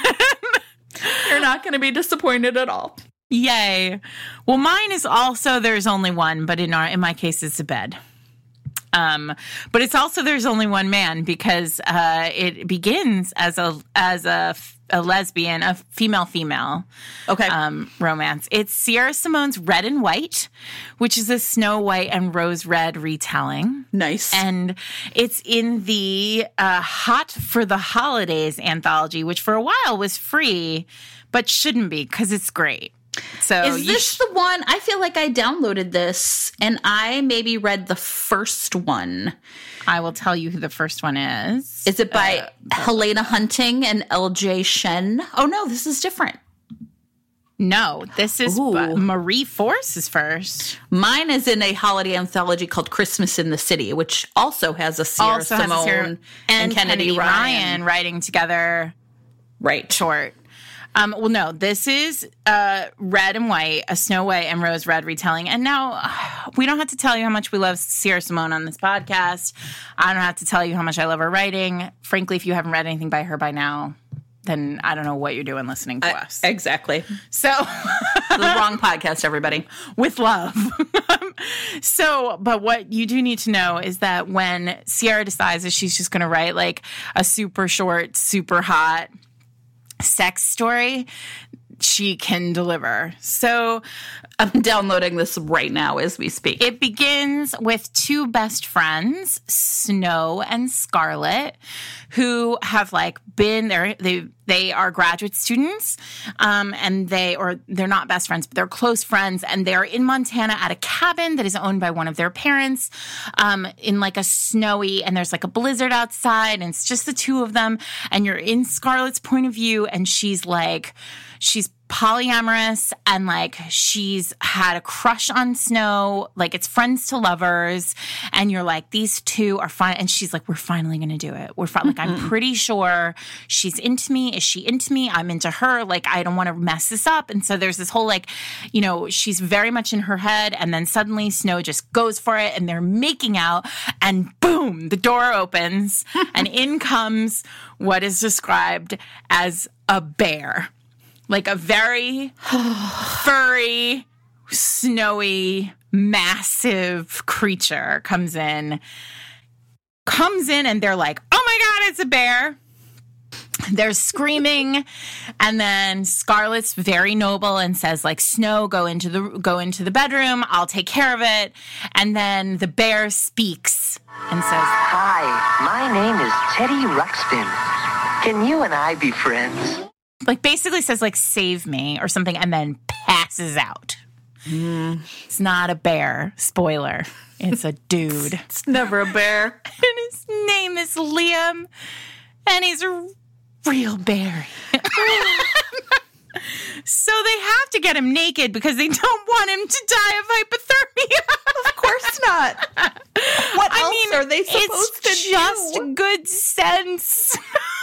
You're not going to be disappointed at all. Yay. Well, mine is also There's Only One, but in our in my case, it's a bed. Um, but it's also There's Only One Man because uh, it begins as a as a, a lesbian, a female female, Okay. um, romance. It's Sierra Simone's Red and White, which is a Snow White and Rose Red retelling. Nice. And it's in the uh, Hot for the Holidays anthology, which for a while was free, but shouldn't be because it's great. So Is you this sh- the one? I feel like I downloaded this and I maybe read the first one. I will tell you who the first one is. Is it by Helena Hunting and L J Shen? Oh, no, this is different. No, this is Ooh. uh, Marie Force is first. Mine is in a holiday anthology called Christmas in the City, which also has a Sierra Also has Simone a Sarah- and, Kennedy, Ryan. writing together Right. short. Um, well, no, this is uh, Red and White, a Snow White and Rose Red retelling. And now uh, we don't have to tell you how much we love Sierra Simone on this podcast. I don't have to tell you how much I love her writing. Frankly, if you haven't read anything by her by now, then I don't know what you're doing listening to us. Exactly. So The wrong podcast, everybody. with love. So, but what you do need to know is that when Sierra decides that she's just going to write like a super short, super hot sex story, she can deliver. So I'm downloading this right now as we speak. it begins with two best friends, Snow and Scarlet, who have like been there. They they are graduate students, um, and they or they're not best friends, but they're close friends, and they're in Montana at a cabin that is owned by one of their parents, um, in like a snowy, and there's like a blizzard outside, and it's just the two of them, and you're in Scarlet's point of view, and she's like, she's polyamorous and like she's had a crush on Snow, like it's friends to lovers, and you're like, these two are fine, and she's like, we're finally gonna do it, we're fi- like I'm pretty sure she's into me, is she into me, I'm into her, like I don't want to mess this up. And so there's this whole like, you know, she's very much in her head, and then suddenly Snow just goes for it and they're making out, and boom, the door opens and in comes what is described as a bear. Like a very furry, snowy, massive creature comes in. Comes in and they're like, oh my God, it's a bear. They're screaming. And then Scarlet's very noble and says like, Snow, go into the go into the bedroom. I'll take care of it. And then the bear speaks and says, Hi, my name is Teddy Ruxpin. Can you and I be friends? like basically says like, save me or something, and then passes out. Mm. It's not a bear. Spoiler. It's a dude. It's never a bear. And his name is Liam. And he's a real bear. So they have to get him naked because they don't want him to die of hypothermia. Of course not. What I else mean, are they supposed it's to just do? good sense.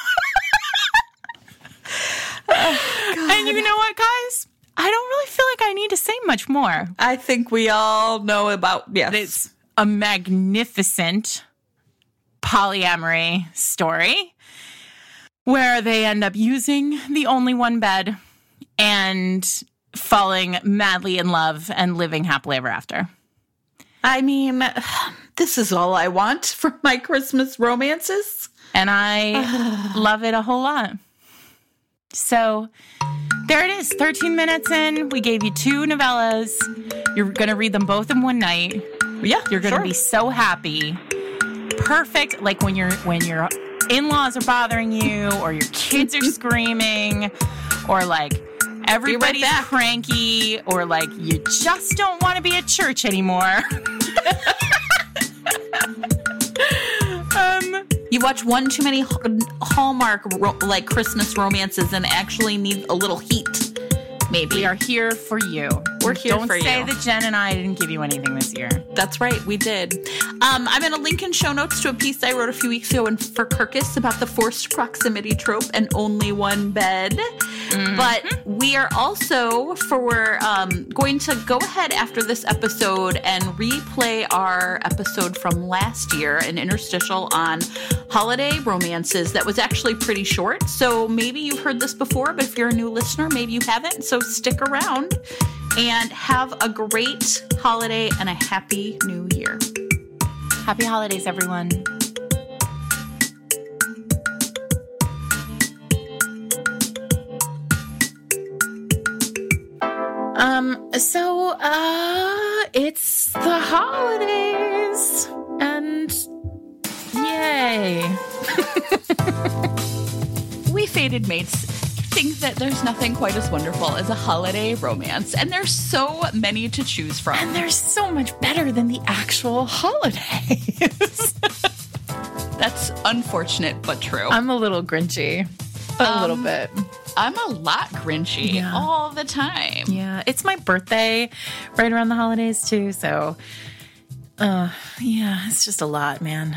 Oh, and you know what, guys? I don't really feel like I need to say much more. I think we all know about, yes. It's a magnificent polyamory story where they end up using the only one bed and falling madly in love and living happily ever after. I mean, this is all I want for my Christmas romances. And I love it a whole lot. So there it is, thirteen minutes in. We gave you two novellas. You're going to read them both in one night. Yeah, You're going to sure. be so happy. Perfect, like when you're when you're in-laws are bothering you, or your kids are screaming, or like everybody's back. cranky, or like you just don't want to be at church anymore. um, You watch one too many Hallmark ro- like Christmas romances and actually need a little heat. Maybe. we are here for you. We're here don't for say you. that Jen and I didn't give you anything this year. That's right, we did. Um, I'm going to link in show notes to a piece I wrote a few weeks ago in for Kirkus about the forced proximity trope and only one bed. Mm-hmm. But we are also for um, going to go ahead after this episode and replay our episode from last year, an interstitial on holiday romances that was actually pretty short. So maybe you've heard this before, but if you're a new listener, maybe you haven't. So stick around and have a great holiday and a happy new year. Happy holidays, everyone. Um, so, uh, it's the holidays, and yay. We Fated Mates think that there's nothing quite as wonderful as a holiday romance, and there's so many to choose from. And they're so much better than the actual holidays. That's unfortunate, but true. I'm a little grinchy. A Um, little bit. I'm a lot grinchy Yeah. all the time. Yeah, it's my birthday right around the holidays too, so uh yeah, it's just a lot, man.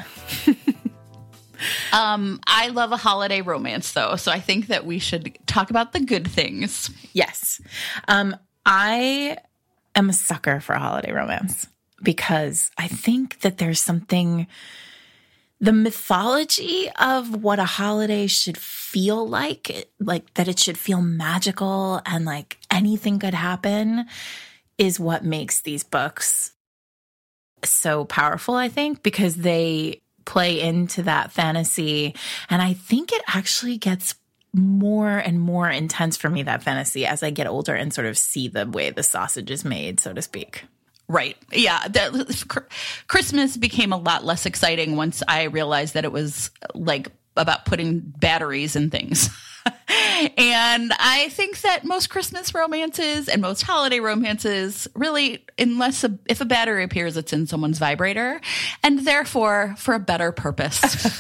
Um, I love a holiday romance, though, so I think that we should talk about the good things. Yes. Um I am a sucker for a holiday romance because I think that there's something, the mythology of what a holiday should feel like, like that it should feel magical and like anything could happen, is what makes these books so powerful, I think, because they play into that fantasy. And I think it actually gets more and more intense for me, that fantasy, as I get older and sort of see the way the sausage is made, so to speak. Right. Yeah. That, Christmas became a lot less exciting once I realized that it was like about putting batteries in things. And I think that most Christmas romances and most holiday romances really, unless a, if a battery appears, it's in someone's vibrator, and therefore for a better purpose.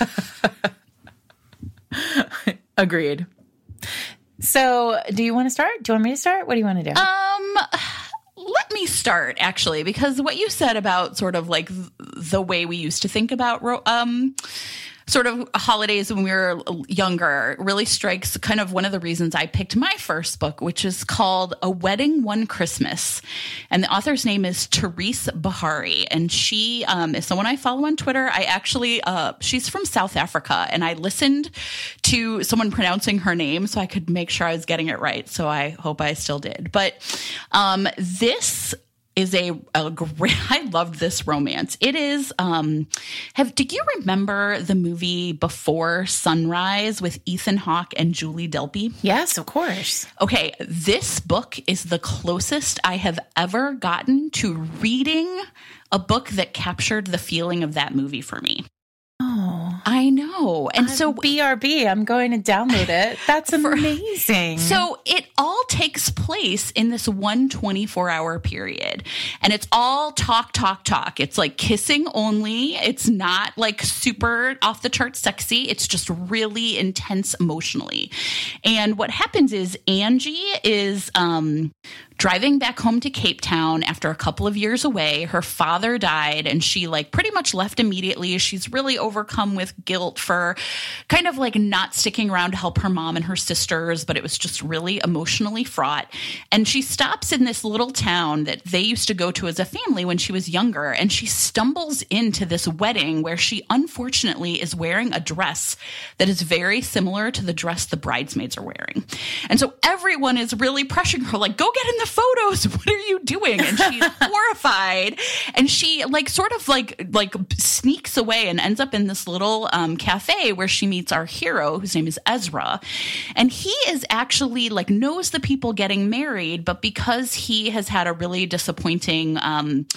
Agreed. So do you want to start? Do you want me to start? What do you want to do? Um, let me start, actually, because what you said about sort of like the way we used to think about ro- um sort of holidays when we were younger really strikes kind of one of the reasons I picked my first book, which is called A Wedding One Christmas. And the author's name is Therese Bahari. And she um, is someone I follow on Twitter. I actually, uh, she's from South Africa, and I listened to someone pronouncing her name so I could make sure I was getting it right. So I hope I still did. But um, this is a, a great, I loved this romance. It is, um, have, do you remember the movie Before Sunrise with Ethan Hawke and Julie Delpy? Yes, of course. Okay, this book is the closest I have ever gotten to reading a book that captured the feeling of that movie for me. Oh, I know. And so B R B, I'm going to download it. That's amazing. So it all takes place in this one twenty-four hour period, and it's all talk, talk, talk. It's like kissing only. It's not like super off the chart sexy. It's just really intense emotionally. And what happens is Angie is, um, driving back home to Cape Town after a couple of years away. Her father died, and she like pretty much left immediately. She's really overcome with guilt for kind of like not sticking around to help her mom and her sisters, but it was just really emotionally fraught. And she stops in this little town that they used to go to as a family when she was younger, and she stumbles into this wedding where she unfortunately is wearing a dress that is very similar to the dress the bridesmaids are wearing. And so everyone is really pressuring her, like, go get in the photos. What are you doing? And she's horrified. And she like sort of like like sneaks away and ends up in this little um, cafe where she meets our hero, whose name is Ezra. And he is actually like knows the people getting married, but because he has had a really disappointing um,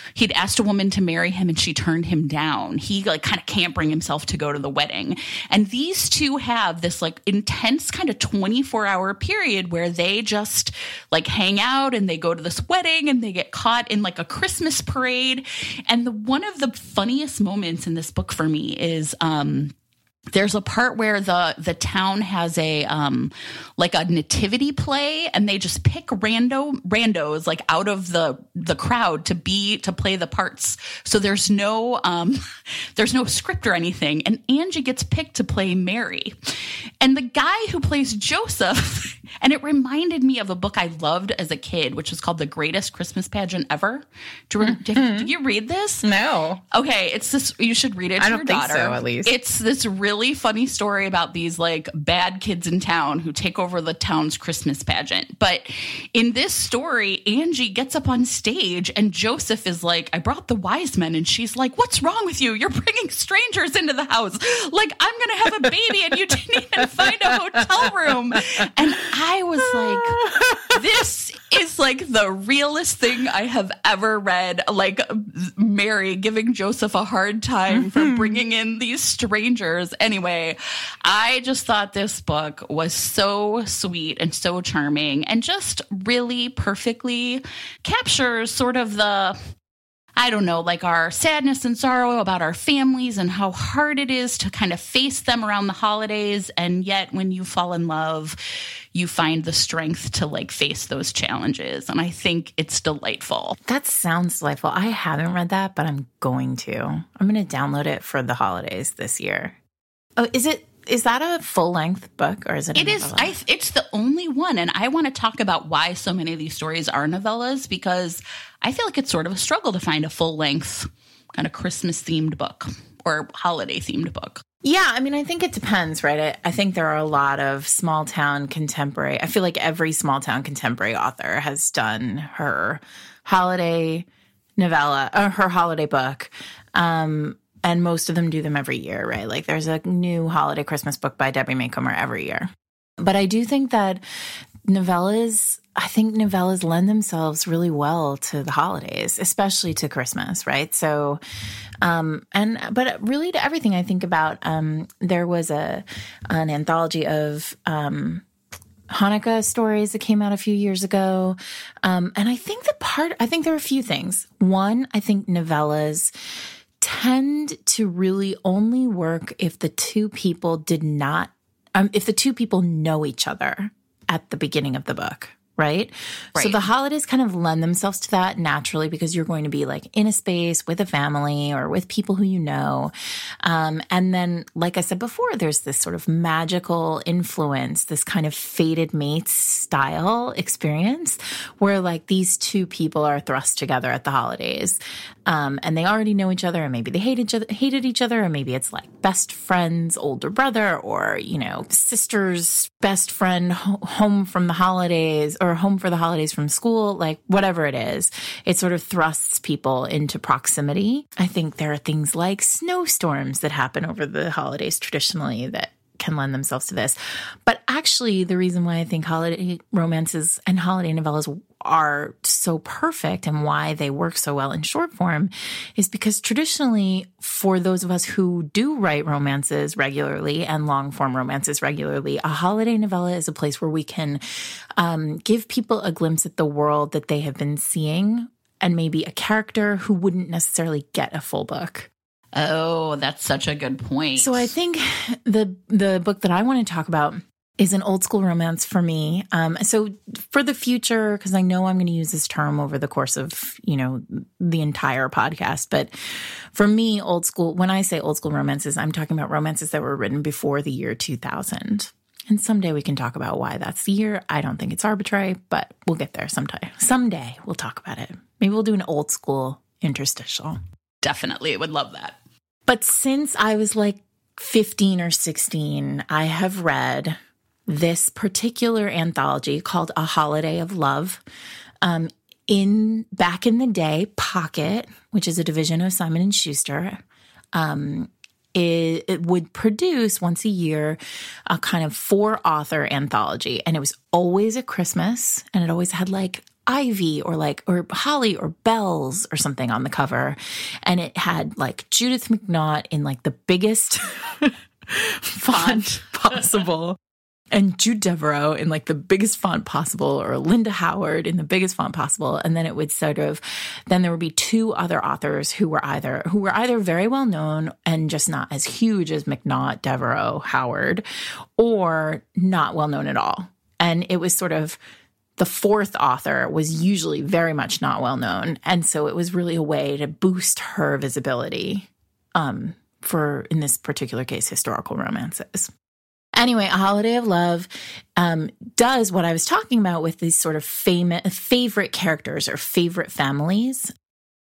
he'd asked a woman to marry him and she turned him down. He like kind of can't bring himself to go to the wedding. And these two have this like intense kind of twenty-four hour period where they just like hang out and they go to this wedding and they get caught in like a Christmas parade. And the one of the funniest moments in this book for me is um there's a part where the the town has a um like a nativity play, and they just pick rando randos like out of the the crowd to be to play the parts. So there's no um there's no script or anything, and Angie gets picked to play Mary, and the guy who plays Joseph. And it reminded me of a book I loved as a kid, which was called The Greatest Christmas Pageant Ever. Do you, mm-hmm. did, did you read this? No. Okay, it's this. You should read it to I your don't think daughter. so, at least. It's this really funny story about these like bad kids in town who take over the town's Christmas pageant. But in this story, Angie gets up on stage and Joseph is like, I brought the wise men. And she's like, what's wrong with you? You're bringing strangers into the house. Like, I'm going to have a baby and you didn't even find a hotel room. And I was like, this is like the realest thing I have ever read. Like Mary giving Joseph a hard time for bringing in these strangers. Anyway, I just thought this book was so sweet and so charming and just really perfectly captures sort of the, I don't know, like our sadness and sorrow about our families and how hard it is to kind of face them around the holidays. And yet when you fall in love, you find the strength to like face those challenges. And I think it's delightful. That sounds delightful. I haven't read that, but I'm going to. I'm going to download it for the holidays this year. Oh, is it? Is that a full-length book, or is it a It is. novella? I, it's the only one, and I want to talk about why so many of these stories are novellas, because I feel like it's sort of a struggle to find a full-length kind of Christmas-themed book or holiday-themed book. Yeah, I mean, I think it depends, right? I, I think there are a lot of small-town contemporary. I feel like every small-town contemporary author has done her holiday novella, or her holiday book. Um And most of them do them every year, right? Like there's a new holiday Christmas book by Debbie Macomber every year. But I do think that novellas, I think novellas lend themselves really well to the holidays, especially to Christmas, right? So, um, and, but really to everything I think about, um, there was a, an anthology of, um, Hanukkah stories that came out a few years ago. Um, and I think the part, I think there are a few things. One, I think novellas tend to really only work if the two people did not, um, if the two people know each other at the beginning of the book, right? Right. So the holidays kind of lend themselves to that naturally because you're going to be like in a space with a family or with people who you know. Um, and then, like I said before, there's this sort of magical influence, this kind of fated mates style experience where like these two people are thrust together at the holidays. Um, and they already know each other, and maybe they hate each other, hated each other, or maybe it's like best friend's older brother, or, you know, sister's best friend ho- home from the holidays, or home for the holidays from school, like whatever it is. It sort of thrusts people into proximity. I think there are things like snowstorms that happen over the holidays traditionally that can lend themselves to this. But actually, the reason why I think holiday romances and holiday novellas are so perfect and why they work so well in short form is because traditionally, for those of us who do write romances regularly and long form romances regularly, a holiday novella is a place where we can um, give people a glimpse at the world that they have been seeing and maybe a character who wouldn't necessarily get a full book. Oh, that's such a good point. So I think the the book that I want to talk about is an old school romance for me. Um, so for the future, because I know I'm going to use this term over the course of, you know, the entire podcast. But for me, old school, when I say old school romances, I'm talking about romances that were written before the year two thousand. And someday we can talk about why that's the year. I don't think it's arbitrary, but we'll get there sometime. Someday we'll talk about it. Maybe we'll do an old school interstitial. Definitely would love that. But since I was like fifteen or sixteen, I have read this particular anthology called A Holiday of Love. Um, in back in the day, Pocket, which is a division of Simon and Schuster, um, it, it would produce once a year a kind of four-author anthology. And it was always at Christmas, and it always had like ivy or like, or holly or bells or something on the cover. And it had like Judith McNaught in like the biggest font possible. And Jude Devereaux in like the biggest font possible, or Linda Howard in the biggest font possible. And then it would sort of, then there would be two other authors who were either, who were either very well known and just not as huge as McNaught, Devereaux, Howard, or not well known at all. And it was sort of, the fourth author was usually very much not well known. And so it was really a way to boost her visibility um, for, in this particular case, historical romances. Anyway, A Holiday of Love um, does what I was talking about with these sort of famous, favorite characters or favorite families.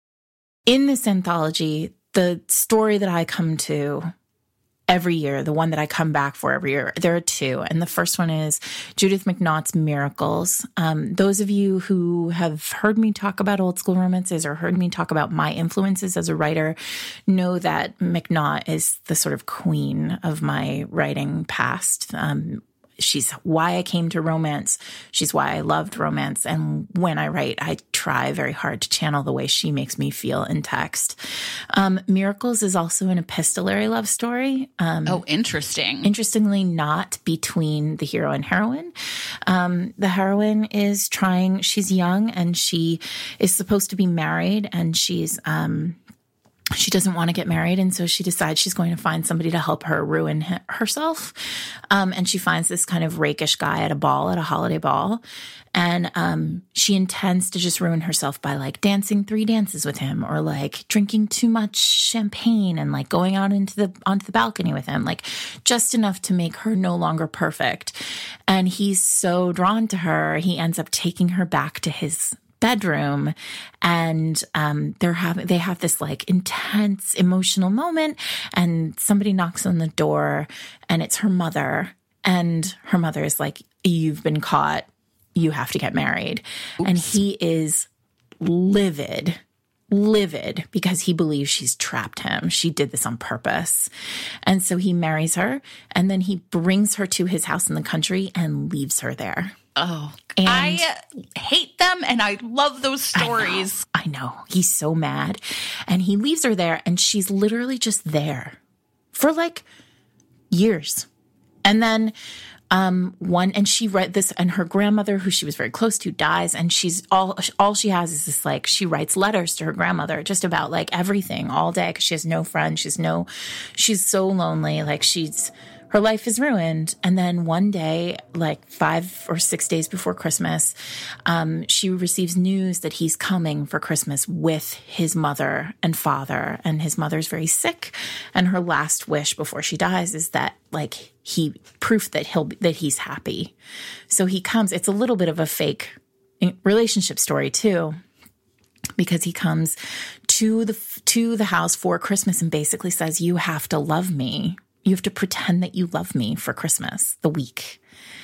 In this anthology, the story that I come to every year, the one that I come back for every year, there are two. And the first one is Judith McNaught's Miracles. Um, those of you who have heard me talk about old school romances or heard me talk about my influences as a writer know that McNaught is the sort of queen of my writing past. Um, She's why I came to romance. She's why I loved romance. And when I write, I try very hard to channel the way she makes me feel in text. Um, Miracles is also an epistolary love story. Um, oh, interesting. Interestingly, not between the hero and heroine. Um, the heroine is trying, she's young and she is supposed to be married, and she's... Um, She doesn't want to get married, and so she decides she's going to find somebody to help her ruin h- herself. Um, and she finds this kind of rakish guy at a ball, at a holiday ball. And um, she intends to just ruin herself by, like, dancing three dances with him, or, like, drinking too much champagne and, like, going out into the onto the balcony with him, like, just enough to make her no longer perfect. And he's so drawn to her, he ends up taking her back to his bedroom, and um, they're having they have this like intense emotional moment, and somebody knocks on the door, and it's her mother, and her mother is like, "You've been caught. You have to get married." Oops. And he is livid, livid because he believes she's trapped him. She did this on purpose, and so he marries her, and then he brings her to his house in the country and leaves her there. Oh, and I hate them, and I love those stories. I know, I know. He's so mad. And he leaves her there, and she's literally just there for like years. And then um, one, and she read this, and her grandmother, who she was very close to, dies, and she's all, all she has is this, like, she writes letters to her grandmother just about like everything all day, because she has no friends. She's no, she's so lonely. Like she's, her life is ruined. And then one day, like five or six days before Christmas, um, she receives news that he's coming for Christmas with his mother and father. And his mother's very sick. And her last wish before she dies is that, like, he proof that he'll that he's happy. So he comes. It's a little bit of a fake relationship story too, because he comes to the to the house for Christmas and basically says, "You have to love me. You have to pretend that you love me for Christmas, the week."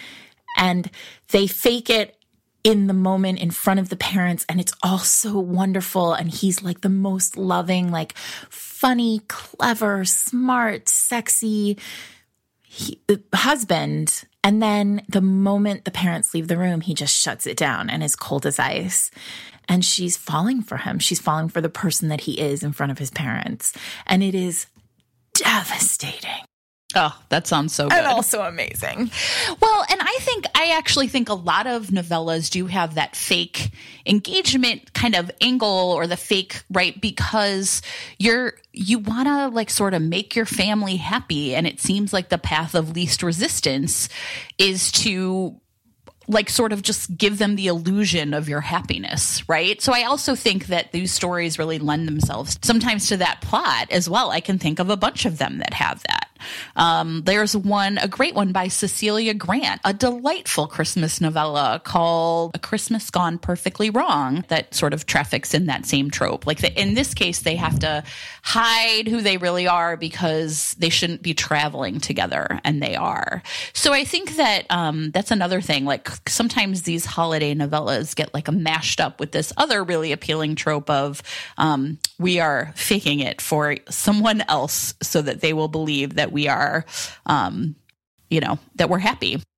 And they fake it in the moment in front of the parents, and it's all so wonderful. And he's like the most loving, like funny, clever, smart, sexy he, husband. And then the moment the parents leave the room, he just shuts it down and is cold as ice. And she's falling for him. She's falling for the person that he is in front of his parents. And it is devastating. Oh, that sounds so good. And also amazing. Well, and I think, I actually think a lot of novellas do have that fake engagement kind of angle, or the fake, right? Because you're, you want to like sort of make your family happy. And it seems like the path of least resistance is to like sort of just give them the illusion of your happiness, right? So I also think that these stories really lend themselves sometimes to that plot as well. I can think of a bunch of them that have that. Um, there's one, a great one by Cecilia Grant, a delightful Christmas novella called A Christmas Gone Perfectly Wrong, that sort of traffics in that same trope. Like the, in this case, they have to hide who they really are because they shouldn't be traveling together, and they are. So I think that um, that's another thing. Like sometimes these holiday novellas get like mashed up with this other really appealing trope of um, we are faking it for someone else so that they will believe that we are, um, you know, that we're happy.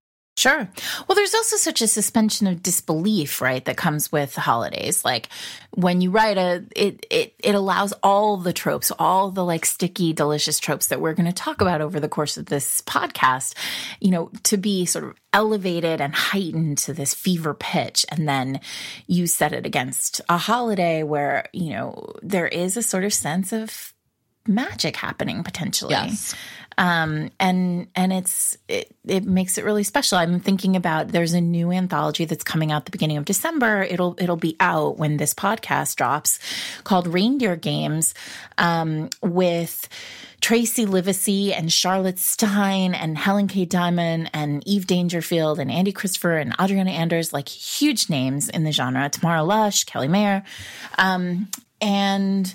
Sure. Well, there's also such a suspension of disbelief, right, that comes with the holidays. Like when you write a, it it it allows all the tropes, all the like sticky, delicious tropes that we're going to talk about over the course of this podcast, you know, to be sort of elevated and heightened to this fever pitch. And then you set it against a holiday where, you know, there is a sort of sense of magic happening potentially. Yes. Um, and, and it's, it, it makes it really special. I'm thinking about, there's a new anthology that's coming out the beginning of December. It'll, it'll be out when this podcast drops, called Reindeer Games, um, with Tracy Livesey and Charlotte Stein and Helen K. Diamond and Eve Dangerfield and Andy Christopher and Adriana Anders, like huge names in the genre. Tamara Lush, Kelly Mayer. Um, and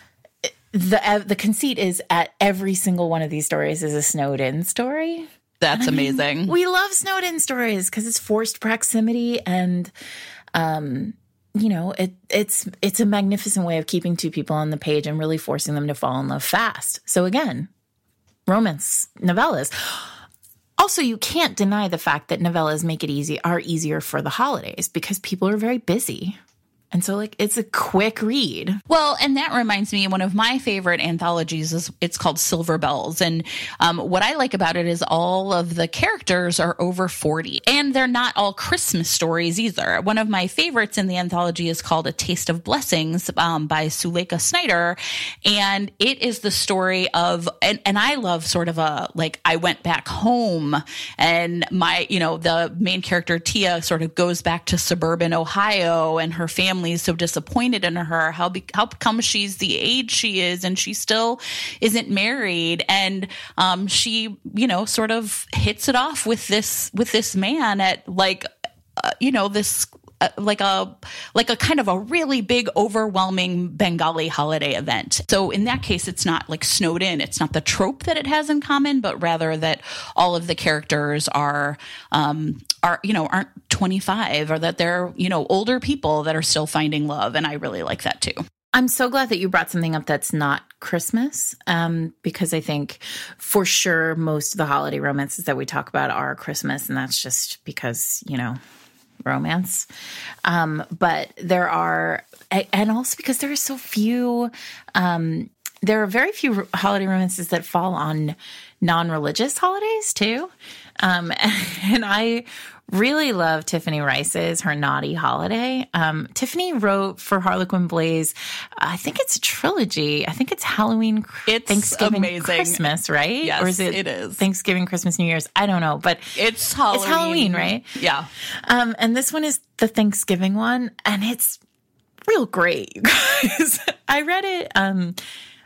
The uh, the conceit is at every single one of these stories is a snowed-in story. That's I mean, amazing. we love snowed-in stories because it's forced proximity, and um, you know, it it's it's a magnificent way of keeping two people on the page and really forcing them to fall in love fast. So again, romance novellas. Also, you can't deny the fact that novellas make it easy are easier for the holidays because people are very busy. And so, like, it's a quick read. Well, and that reminds me, one of my favorite anthologies is it's called Silver Bells. And um, what I like about it is all of the characters are over forty. And they're not all Christmas stories either. One of my favorites in the anthology is called A Taste of Blessings um, by Suleika Snyder. And it is the story of, and, and I love sort of a, like, I went back home and my, you know, the main character, Tia, sort of goes back to suburban Ohio and her family is so disappointed in her. How be, how come she's the age she is and she still isn't married? And um, she, you know, sort of hits it off with this with this man at like, uh, you know, this. Uh, like a like a kind of a really big, overwhelming Bengali holiday event. So in that case, it's not like snowed in. It's not the trope that it has in common, but rather that all of the characters are um, are you know aren't twenty-five, or that they're you know older people that are still finding love. And I really like that too. I'm so glad that you brought something up that's not Christmas, um, because I think for sure most of the holiday romances that we talk about are Christmas, and that's just because, you know, romance. Um, but there are, and also because there are so few, um, there are very few holiday romances that fall on non-religious holidays too. Um, and I really love Tiffany Rice's Her Naughty Holiday. Um, Tiffany wrote for Harlequin Blaze, I think it's a trilogy. I think it's Halloween, it's Thanksgiving, amazing. Christmas, right? Yes, or is it, it is. Thanksgiving, Christmas, New Year's? I don't know, but it's Halloween. It's Halloween, right? Yeah. Um, and this one is the Thanksgiving one, and it's real great, you guys. I read it. Um,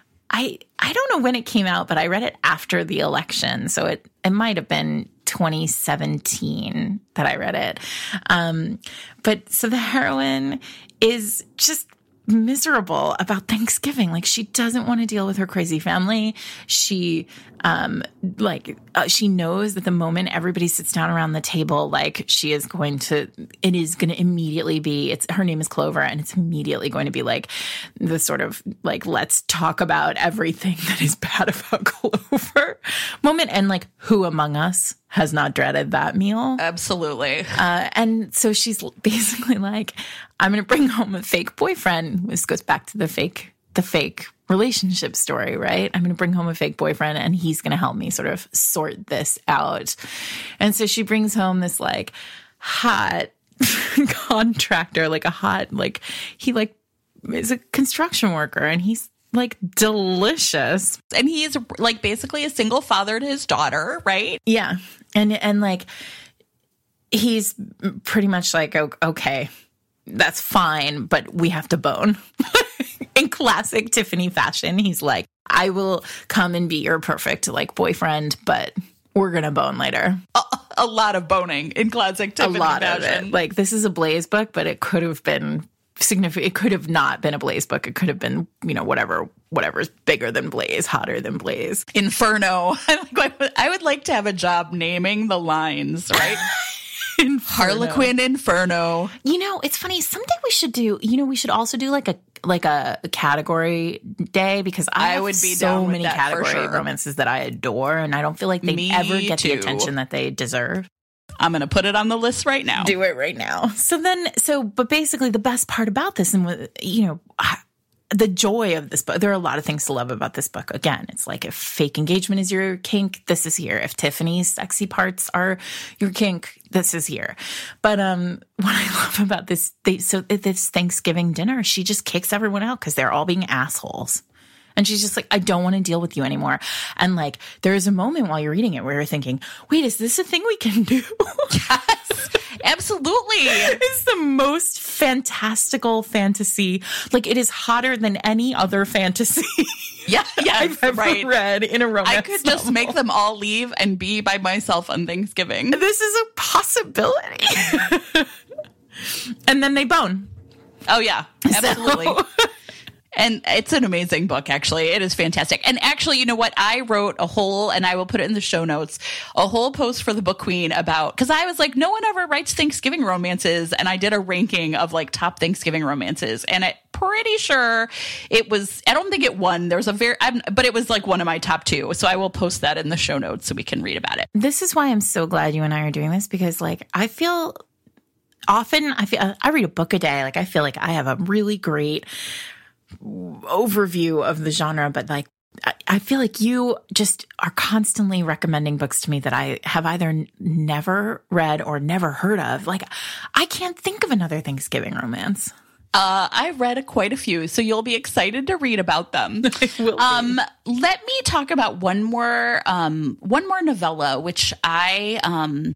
I I don't know when it came out, but I read it after the election, so it it might have been twenty seventeen that I read it. Um, but so the heroine is just miserable about Thanksgiving. Like, she doesn't want to deal with her crazy family. She, um, like, uh, she knows that the moment everybody sits down around the table, like, she is going to, it is going to immediately be, it's, her name is Clover, and it's immediately going to be like the sort of like, let's talk about everything that is bad about Clover moment. And like, who among us has not dreaded that meal? Absolutely. Uh, and so she's basically like, I'm going to bring home a fake boyfriend. This goes back to the fake, the fake relationship story, right? I'm going to bring home a fake boyfriend, and he's going to help me sort of sort this out. And so she brings home this like hot contractor, like a hot, like he like is a construction worker, and he's like delicious. And he is like basically a single father to his daughter, right? Yeah. And, and like, he's pretty much like, okay, that's fine, but we have to bone. In classic Tiffany fashion, he's like, I will come and be your perfect like boyfriend, but we're going to bone later. A, a lot of boning in classic Tiffany A lot fashion. of it. Like, this is a Blaze book, but it could have been significant. It could have not been a Blaze book. It could have been, you know, whatever, whatever's bigger than Blaze, hotter than Blaze. Inferno. I would like to have a job naming the lines, right? Inferno. Harlequin Inferno. You know, it's funny. Someday we should do, you know, we should also do like a like a, a category day, because I, I have would be so down with many that for category sure. romances that I adore, and I don't feel like they Me ever get too. the attention that they deserve. I'm going to put it on the list right now. Do it right now. So then, so, but basically the best part about this and, with, you know, the joy of this book, there are a lot of things to love about this book. Again, it's like if fake engagement is your kink, this is here. If Tiffany's sexy parts are your kink, this is here. But um, what I love about this, they, so at this Thanksgiving dinner, she just kicks everyone out because they're all being assholes. And she's just like, I don't want to deal with you anymore. And like, there is a moment while you're reading it where you're thinking, wait, is this a thing we can do? Yes, absolutely. It's the most fantastical fantasy. Like, it is hotter than any other fantasy. Yeah, yes, I've ever right. read in a romance I could just novel. make them all leave and be by myself on Thanksgiving. This is a possibility. And then they bone. Oh, yeah, absolutely. So- And it's an amazing book, actually. It is fantastic. And actually, you know what? I wrote a whole, and I will put it in the show notes, a whole post for the Book Queen about, because I was like, no one ever writes Thanksgiving romances. And I did a ranking of like top Thanksgiving romances. And I'm pretty sure it was, I don't think it won. There was a very, I'm, but it was like one of my top two. So I will post that in the show notes so we can read about it. This is why I'm so glad you and I are doing this, because like, I feel often, I feel, I read a book a day. Like, I feel like I have a really great overview of the genre, but like I, I feel like you just are constantly recommending books to me that I have either n- never read or never heard of. Like, I can't think of another Thanksgiving romance. Uh, I read a, quite a few, so you'll be excited to read about them. will be. Um, let me talk about one more, um, one more novella, which I, um,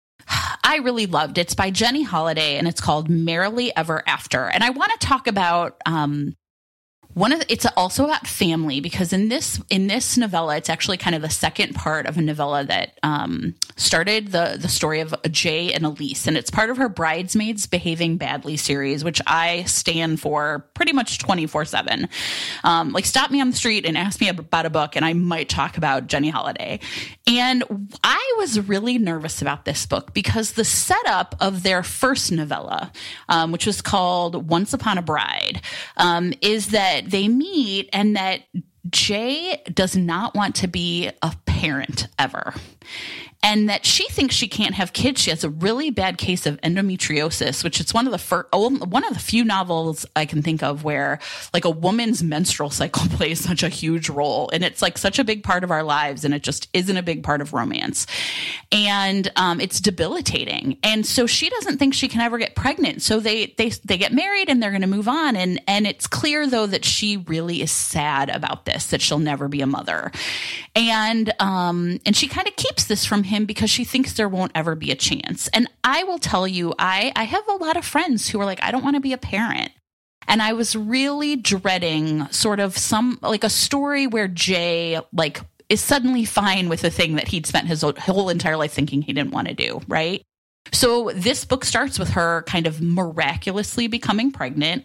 I really loved. It's by Jenny Holiday, and it's called Merrily Ever After. And I want to talk about, um, One of the, it's also about family, because in this in this novella, it's actually kind of the second part of a novella that um, started the the story of Jay and Elise, and it's part of her Bridesmaids Behaving Badly series, which I stand for pretty much twenty-four seven. Um, like, stop me on the street and ask me about a book, and I might talk about Jenny Holiday. And I was really nervous about this book because the setup of their first novella, um, which was called Once Upon a Bride, um, is that they meet and that Jay does not want to be a parent ever. And that she thinks she can't have kids. She has a really bad case of endometriosis, which is one of the first, one of the few novels I can think of where like a woman's menstrual cycle plays such a huge role. And it's like such a big part of our lives, and it just isn't a big part of romance. And um, it's debilitating. And so she doesn't think she can ever get pregnant. So they they they get married and they're going to move on. And and it's clear though that she really is sad about this, that she'll never be a mother. And um and she kind of keeps this from him because she thinks there won't ever be a chance. And I will tell you, I, I have a lot of friends who are like, I don't want to be a parent. And I was really dreading sort of some, like a story where Jay, like, is suddenly fine with a thing that he'd spent his whole entire life thinking he didn't want to do, right? So this book starts with her kind of miraculously becoming pregnant,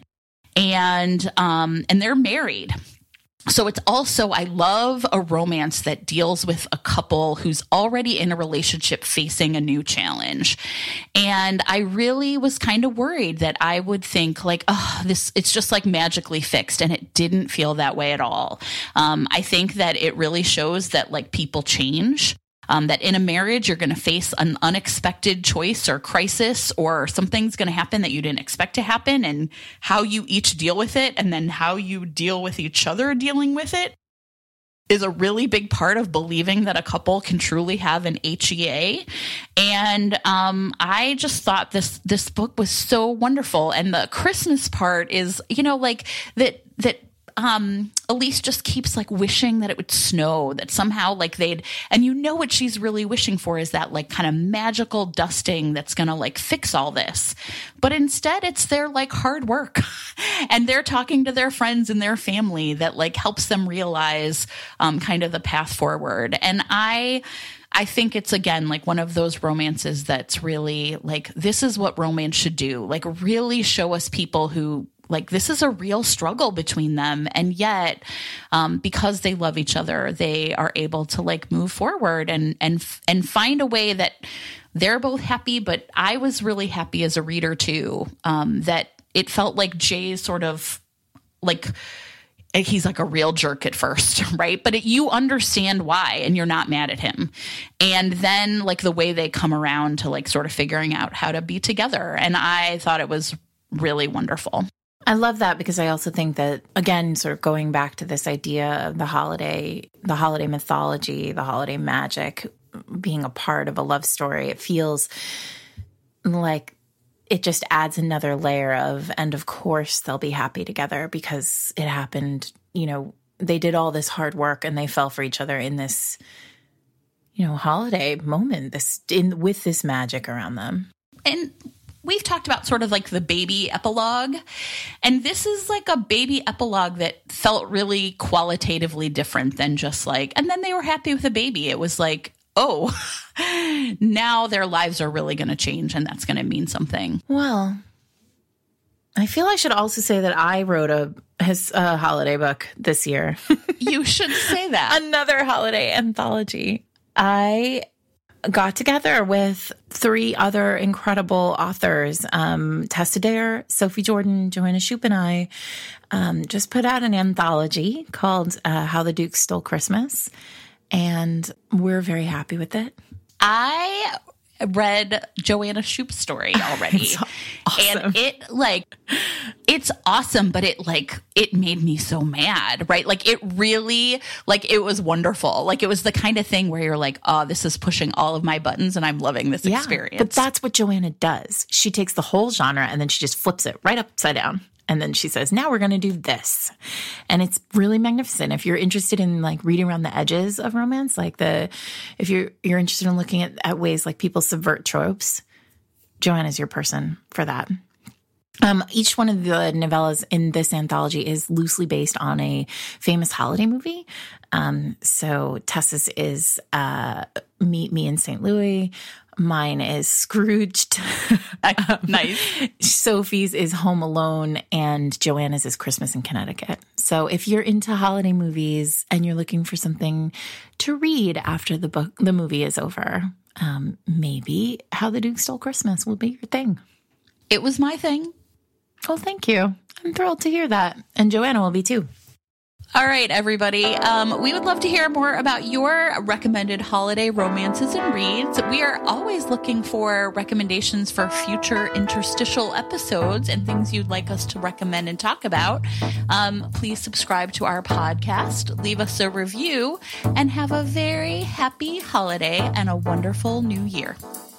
and um, and they're married. So it's also, I love a romance that deals with a couple who's already in a relationship facing a new challenge. And I really was kind of worried that I would think like, oh, this, it's just like magically fixed. And it didn't feel that way at all. Um, I think that it really shows that like people change. Um, that in a marriage, you're going to face an unexpected choice or crisis, or something's going to happen that you didn't expect to happen, and how you each deal with it, and then how you deal with each other dealing with it, is a really big part of believing that a couple can truly have an H E A. And um, I just thought this this book was so wonderful. And the Christmas part is, you know, like that that. Um, Elise just keeps like wishing that it would snow, that somehow like they'd, and you know what she's really wishing for is that like kind of magical dusting that's going to like fix all this. But instead it's their like hard work and they're talking to their friends and their family that like helps them realize um, kind of the path forward. And I, I think it's, again, like one of those romances that's really like, this is what romance should do. Like really show us people who, like, this is a real struggle between them. And yet, um, because they love each other, they are able to like move forward and, and, and find a way that they're both happy. But I was really happy as a reader too, um, that it felt like Jay's sort of like, he's like a real jerk at first, right? But it, you understand why, and you're not mad at him. And then like the way they come around to like sort of figuring out how to be together. And I thought it was really wonderful. I love that because I also think that, again, sort of going back to this idea of the holiday, the holiday mythology, the holiday magic being a part of a love story, it feels like it just adds another layer of, and of course they'll be happy together because it happened, you know, they did all this hard work and they fell for each other in this, you know, holiday moment, this in with this magic around them. And we've talked about sort of like the baby epilogue, and this is like a baby epilogue that felt really qualitatively different than just like, and then they were happy with the baby. It was like, oh, now their lives are really going to change, and that's going to mean something. Well, I feel I should also say that I wrote a his uh, holiday book this year. You should say that. Another holiday anthology. I got together with three other incredible authors, um, Tessa Dare, Sophie Jordan, Joanna Shoup, and I um, just put out an anthology called uh, How the Duke Stole Christmas. And we're very happy with it. I read Joanna Shoup's story already. It's awesome. And it like, it's awesome, but it like, it made me so mad, right? Like it really, like it was wonderful. Like it was the kind of thing where you're like, oh, this is pushing all of my buttons and I'm loving this Yeah, experience. but that's what Joanna does. She takes the whole genre and then she just flips it right upside down. And then she says, now we're going to do this. And it's really magnificent. If you're interested in like reading around the edges of romance, like the, if you're, you're interested in looking at, at ways like people subvert tropes, Joanna's your person for that. Um, each one of the novellas in this anthology is loosely based on a famous holiday movie. Um, so Tessa's is uh, Meet Me in Saint Louis. Mine is Scrooged. um, nice. Sophie's is Home Alone, and Joanna's is Christmas in Connecticut. So if you're into holiday movies and you're looking for something to read after the book, the movie is over, um, maybe How the Duke Stole Christmas will be your thing. It was my thing. Well, thank you. I'm thrilled to hear that. And Joanna will be too. All right, everybody. Um, we would love to hear more about your recommended holiday romances and reads. We are always looking for recommendations for future interstitial episodes and things you'd like us to recommend and talk about. Um, please subscribe to our podcast, leave us a review, and have a very happy holiday and a wonderful new year.